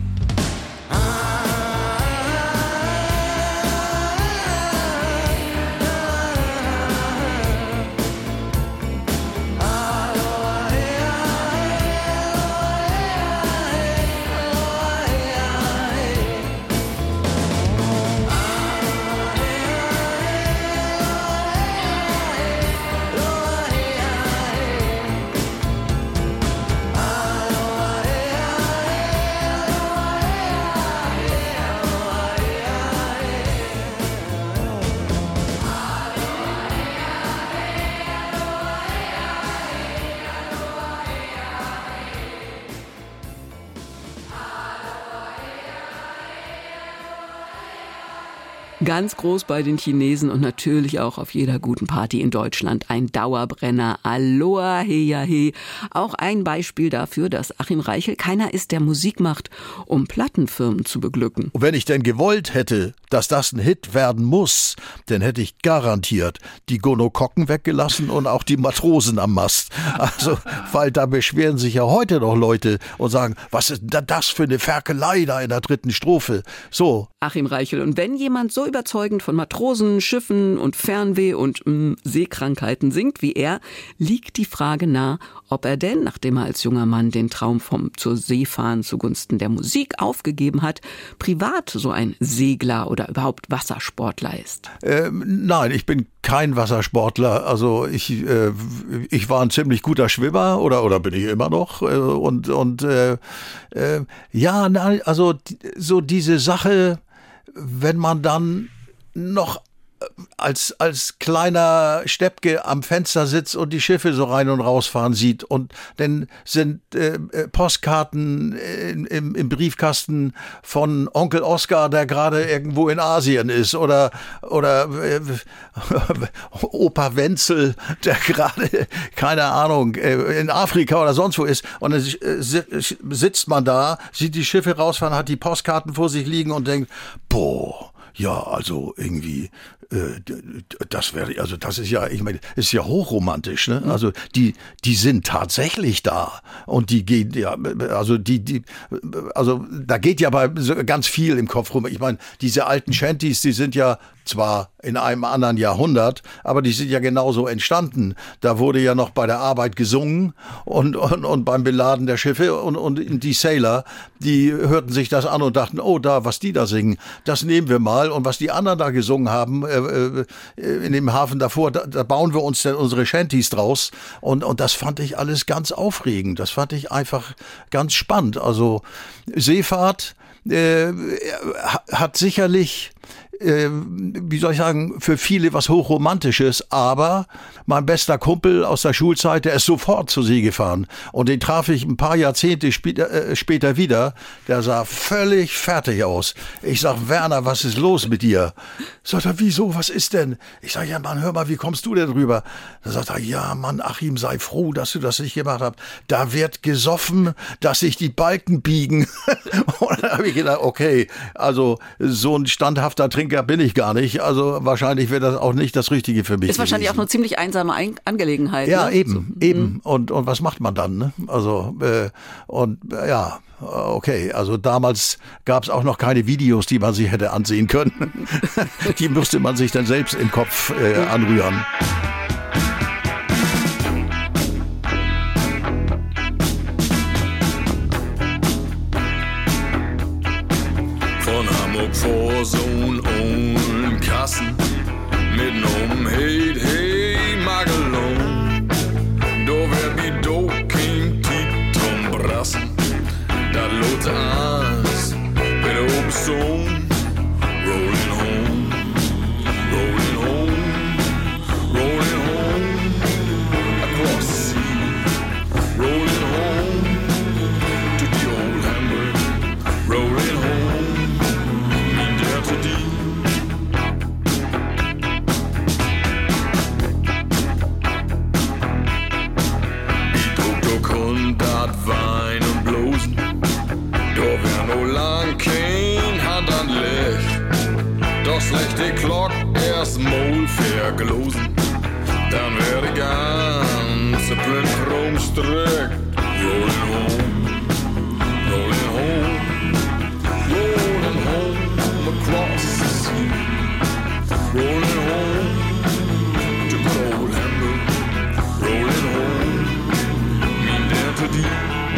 Ganz groß bei den Chinesen und natürlich auch auf jeder guten Party in Deutschland. Ein Dauerbrenner. Aloha, heya, he. Auch ein Beispiel dafür, dass Achim Reichel keiner ist, der Musik macht, um Plattenfirmen zu beglücken. Und wenn ich denn gewollt hätte, dass das ein Hit werden muss, dann hätte ich garantiert die Gonokokken weggelassen und auch die Matrosen am Mast. Also, weil da beschweren sich ja heute noch Leute und sagen, was ist denn das für eine Ferkelei da in der 3. Strophe? So. Achim Reichel. Und wenn jemand so überzeugend von Matrosen, Schiffen und Fernweh und Seekrankheiten singt wie er, liegt die Frage nahe, ob er denn, nachdem er als junger Mann den Traum vom zur See fahren zugunsten der Musik aufgegeben hat, privat so ein Segler oder überhaupt Wassersportler ist. Nein, ich bin kein Wassersportler. Also ich war ein ziemlich guter Schwimmer oder bin ich immer noch. Ja, nein, also so diese Sache, wenn man dann noch als kleiner Steppke am Fenster sitzt und die Schiffe so rein und rausfahren sieht und dann sind Postkarten im Briefkasten von Onkel Oskar, der gerade irgendwo in Asien ist oder Opa Wenzel, der gerade, keine Ahnung, in Afrika oder sonst wo ist und dann sitzt man da, sieht die Schiffe rausfahren, hat die Postkarten vor sich liegen und denkt, boah, ja, also irgendwie, das wäre, also das ist ja, ich meine, ist ja hochromantisch, ne? Also die sind tatsächlich da und die gehen, ja, also also da geht ja bei ganz viel im Kopf rum. Ich meine, diese alten Shanties, die sind ja zwar in einem anderen Jahrhundert, aber die sind ja genauso entstanden. Da wurde ja noch bei der Arbeit gesungen und beim Beladen der Schiffe und die Sailor, die hörten sich das an und dachten, oh, was die da singen, das nehmen wir mal. Und was die anderen da gesungen haben in dem Hafen davor, da bauen wir uns dann unsere Shanties draus. Und das fand ich alles ganz aufregend. Das fand ich einfach ganz spannend. Also Seefahrt hat sicherlich, wie soll ich sagen, für viele was Hochromantisches, aber mein bester Kumpel aus der Schulzeit, der ist sofort zur See gefahren und den traf ich ein paar Jahrzehnte später wieder, der sah völlig fertig aus. Ich sag, Werner, was ist los mit dir? Sagt er, wieso, was ist denn? Ich sag, ja Mann, hör mal, wie kommst du denn rüber? Da sagt er, ja Mann, Achim, sei froh, dass du das nicht gemacht hast. Da wird gesoffen, dass sich die Balken biegen. Und dann habe ich gedacht, okay, also so ein standhafter Trinker bin ich gar nicht. Also wahrscheinlich wäre das auch nicht das Richtige für mich. Ist wahrscheinlich auch eine ziemlich einsame Angelegenheit. Ja, ne? eben. Und was macht man dann? Ne? Also ja, okay. Also damals gab es auch noch keine Videos, die man sich hätte ansehen können. Die müsste man sich dann selbst im Kopf anrühren. Vor so'n olden Kassen mit hey, Magelon. Da wär wie do kein Tiet drum brassen. Da lot ans, mit oben so. Rolling home, rolling home, rolling home. Across the sea, rolling home to the old Hamburg, rolling home. Wein und Blosen, da wär no lang kein Hand an Licht. Doch schlecht die Glock erst mal verglosen, dann wär die ganze blind rumstrickt. Rolling home, rolling home, rolling home across the sea. Rolling home to good old Hamburg, rolling home, mean down to deep.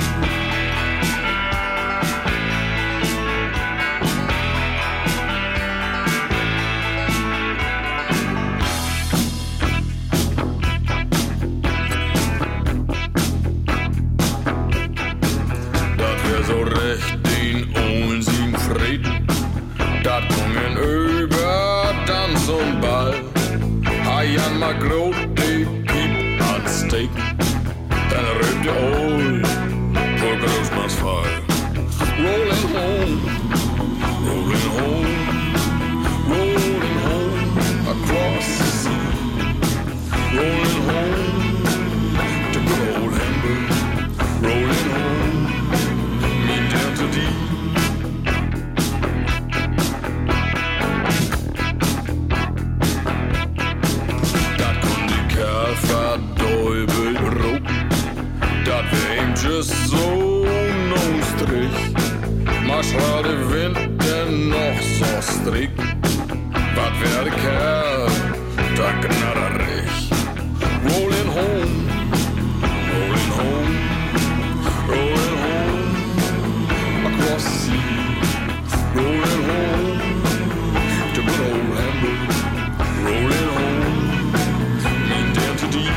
So recht den ohlen Siegfrieden, dat kommen über Tanz und Ball. Hajan mal grot, die Piep ansteken, dann rübt ihr old, vor Großmanns Fall. Rolling home, rolling home, rolling home, across the sea. Rolling home, to good old Hamburg, rolling home. Dat kon die Kerl verdäubelt roken, dat wär ihm just so no Strich. Mach war der Wind denn noch so stricken, wat wär der Kerl, da knarrerig. Rolling home, rolling home, rolling home. Across the sea, rolling home to good old Hamburg, rolling home, mean down to deep.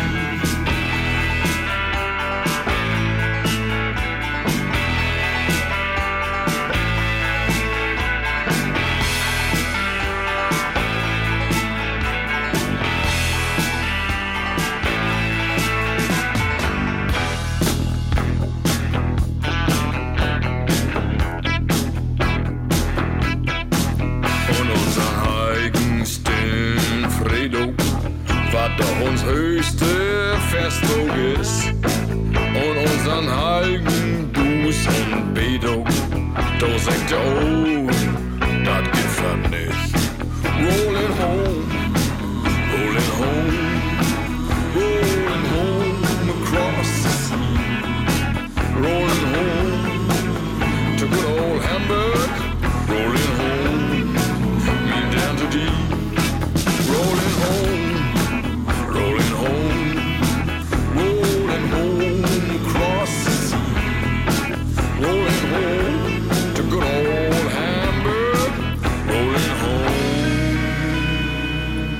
Doch uns höchste Festung ist und unseren heiligen Dus und Bedo, da sagt ja, oh, das gefällt nicht.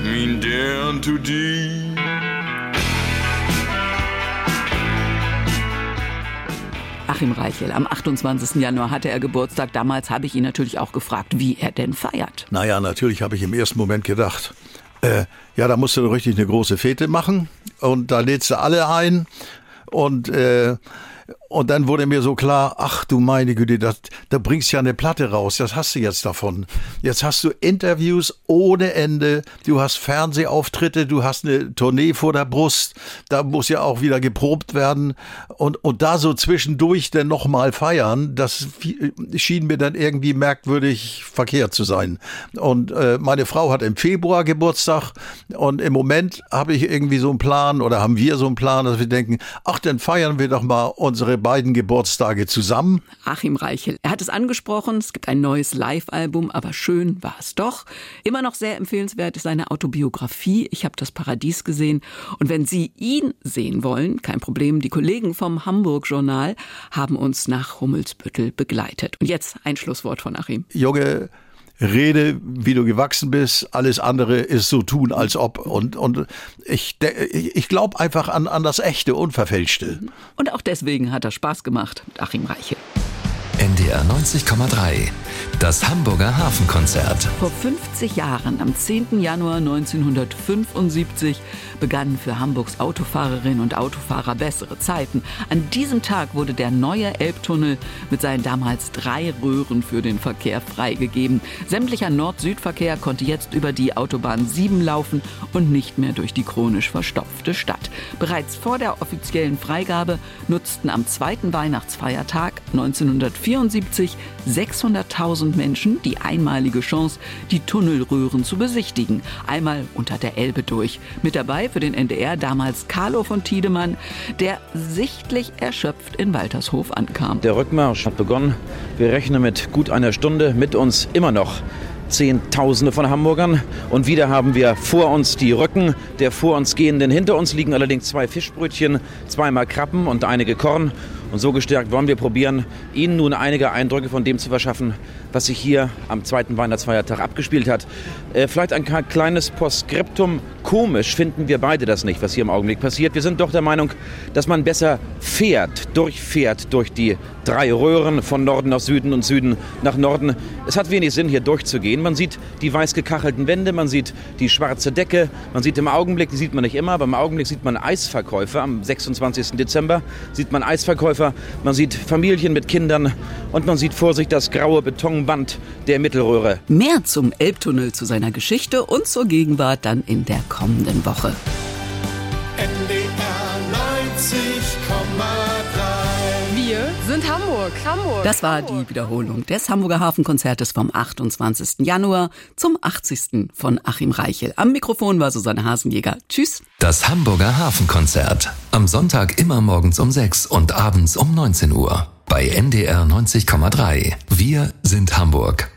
Min down too deep. Achim Reichel, am 28. Januar hatte er Geburtstag. Damals habe ich ihn natürlich auch gefragt, wie er denn feiert. Naja, natürlich habe ich im ersten Moment gedacht, ja, da musst du doch richtig eine große Fete machen und da lädst du alle ein und dann wurde mir so klar, ach du meine Güte, da bringst ja eine Platte raus, das hast du jetzt davon. Jetzt hast du Interviews ohne Ende, du hast Fernsehauftritte, du hast eine Tournee vor der Brust, da muss ja auch wieder geprobt werden und da so zwischendurch dann nochmal feiern, das schien mir dann irgendwie merkwürdig verkehrt zu sein. Und meine Frau hat im Februar Geburtstag und im Moment habe ich irgendwie so einen Plan oder haben wir so einen Plan, dass wir denken, ach, dann feiern wir doch mal unsere beiden Geburtstage zusammen. Achim Reichel, er hat es angesprochen, es gibt ein neues Live-Album, aber schön war es doch. Immer noch sehr empfehlenswert ist seine Autobiografie, Ich habe das Paradies gesehen. Und wenn Sie ihn sehen wollen, kein Problem, die Kollegen vom Hamburg-Journal haben uns nach Hummelsbüttel begleitet. Und jetzt ein Schlusswort von Achim. Junge, rede, wie du gewachsen bist, alles andere ist so tun, als ob. Und ich glaube einfach an das Echte, Unverfälschte. Und auch deswegen hat er Spaß gemacht mit Achim Reichel. NDR 90,3, das Hamburger Hafenkonzert. Vor 50 Jahren, am 10. Januar 1975, begannen für Hamburgs Autofahrerinnen und Autofahrer bessere Zeiten. An diesem Tag wurde der neue Elbtunnel mit seinen damals 3 Röhren für den Verkehr freigegeben. Sämtlicher Nord-Süd-Verkehr konnte jetzt über die Autobahn 7 laufen und nicht mehr durch die chronisch verstopfte Stadt. Bereits vor der offiziellen Freigabe nutzten am zweiten Weihnachtsfeiertag 1974 600.000 Menschen die einmalige Chance, die Tunnelröhren zu besichtigen. Einmal unter der Elbe durch. Mit dabei für den NDR damals Carlo von Tiedemann, der sichtlich erschöpft in Waltershof ankam. Der Rückmarsch hat begonnen. Wir rechnen mit gut einer Stunde. Mit uns immer noch Zehntausende von Hamburgern. Und wieder haben wir vor uns die Rücken der vor uns Gehenden. Hinter uns liegen allerdings 2 Fischbrötchen, 2-mal Krabben und einige Korn. Und so gestärkt wollen wir probieren, Ihnen nun einige Eindrücke von dem zu verschaffen, was sich hier am zweiten Weihnachtsfeiertag abgespielt hat. Vielleicht ein kleines Postskriptum. Komisch finden wir beide das nicht, was hier im Augenblick passiert. Wir sind doch der Meinung, dass man besser durchfährt durch die 3 Röhren von Norden nach Süden und Süden nach Norden. Es hat wenig Sinn, hier durchzugehen. Man sieht die weiß gekachelten Wände, man sieht die schwarze Decke, man sieht im Augenblick, die sieht man nicht immer, aber im Augenblick sieht man Eisverkäufer. Am 26. Dezember sieht man Eisverkäufer. Man sieht Familien mit Kindern und man sieht vor sich das graue Betonband der Mittelröhre. Mehr zum Elbtunnel, zu seiner Geschichte und zur Gegenwart dann in der kommenden Woche. NDR 90,3. Wir sind Hamburg. Das war die Wiederholung des Hamburger Hafenkonzertes vom 28. Januar zum 80. von Achim Reichel. Am Mikrofon war Susanne Hasenjäger. Tschüss. Das Hamburger Hafenkonzert. Am Sonntag immer morgens um 6 und abends um 19 Uhr. Bei NDR 90,3. Wir sind Hamburg.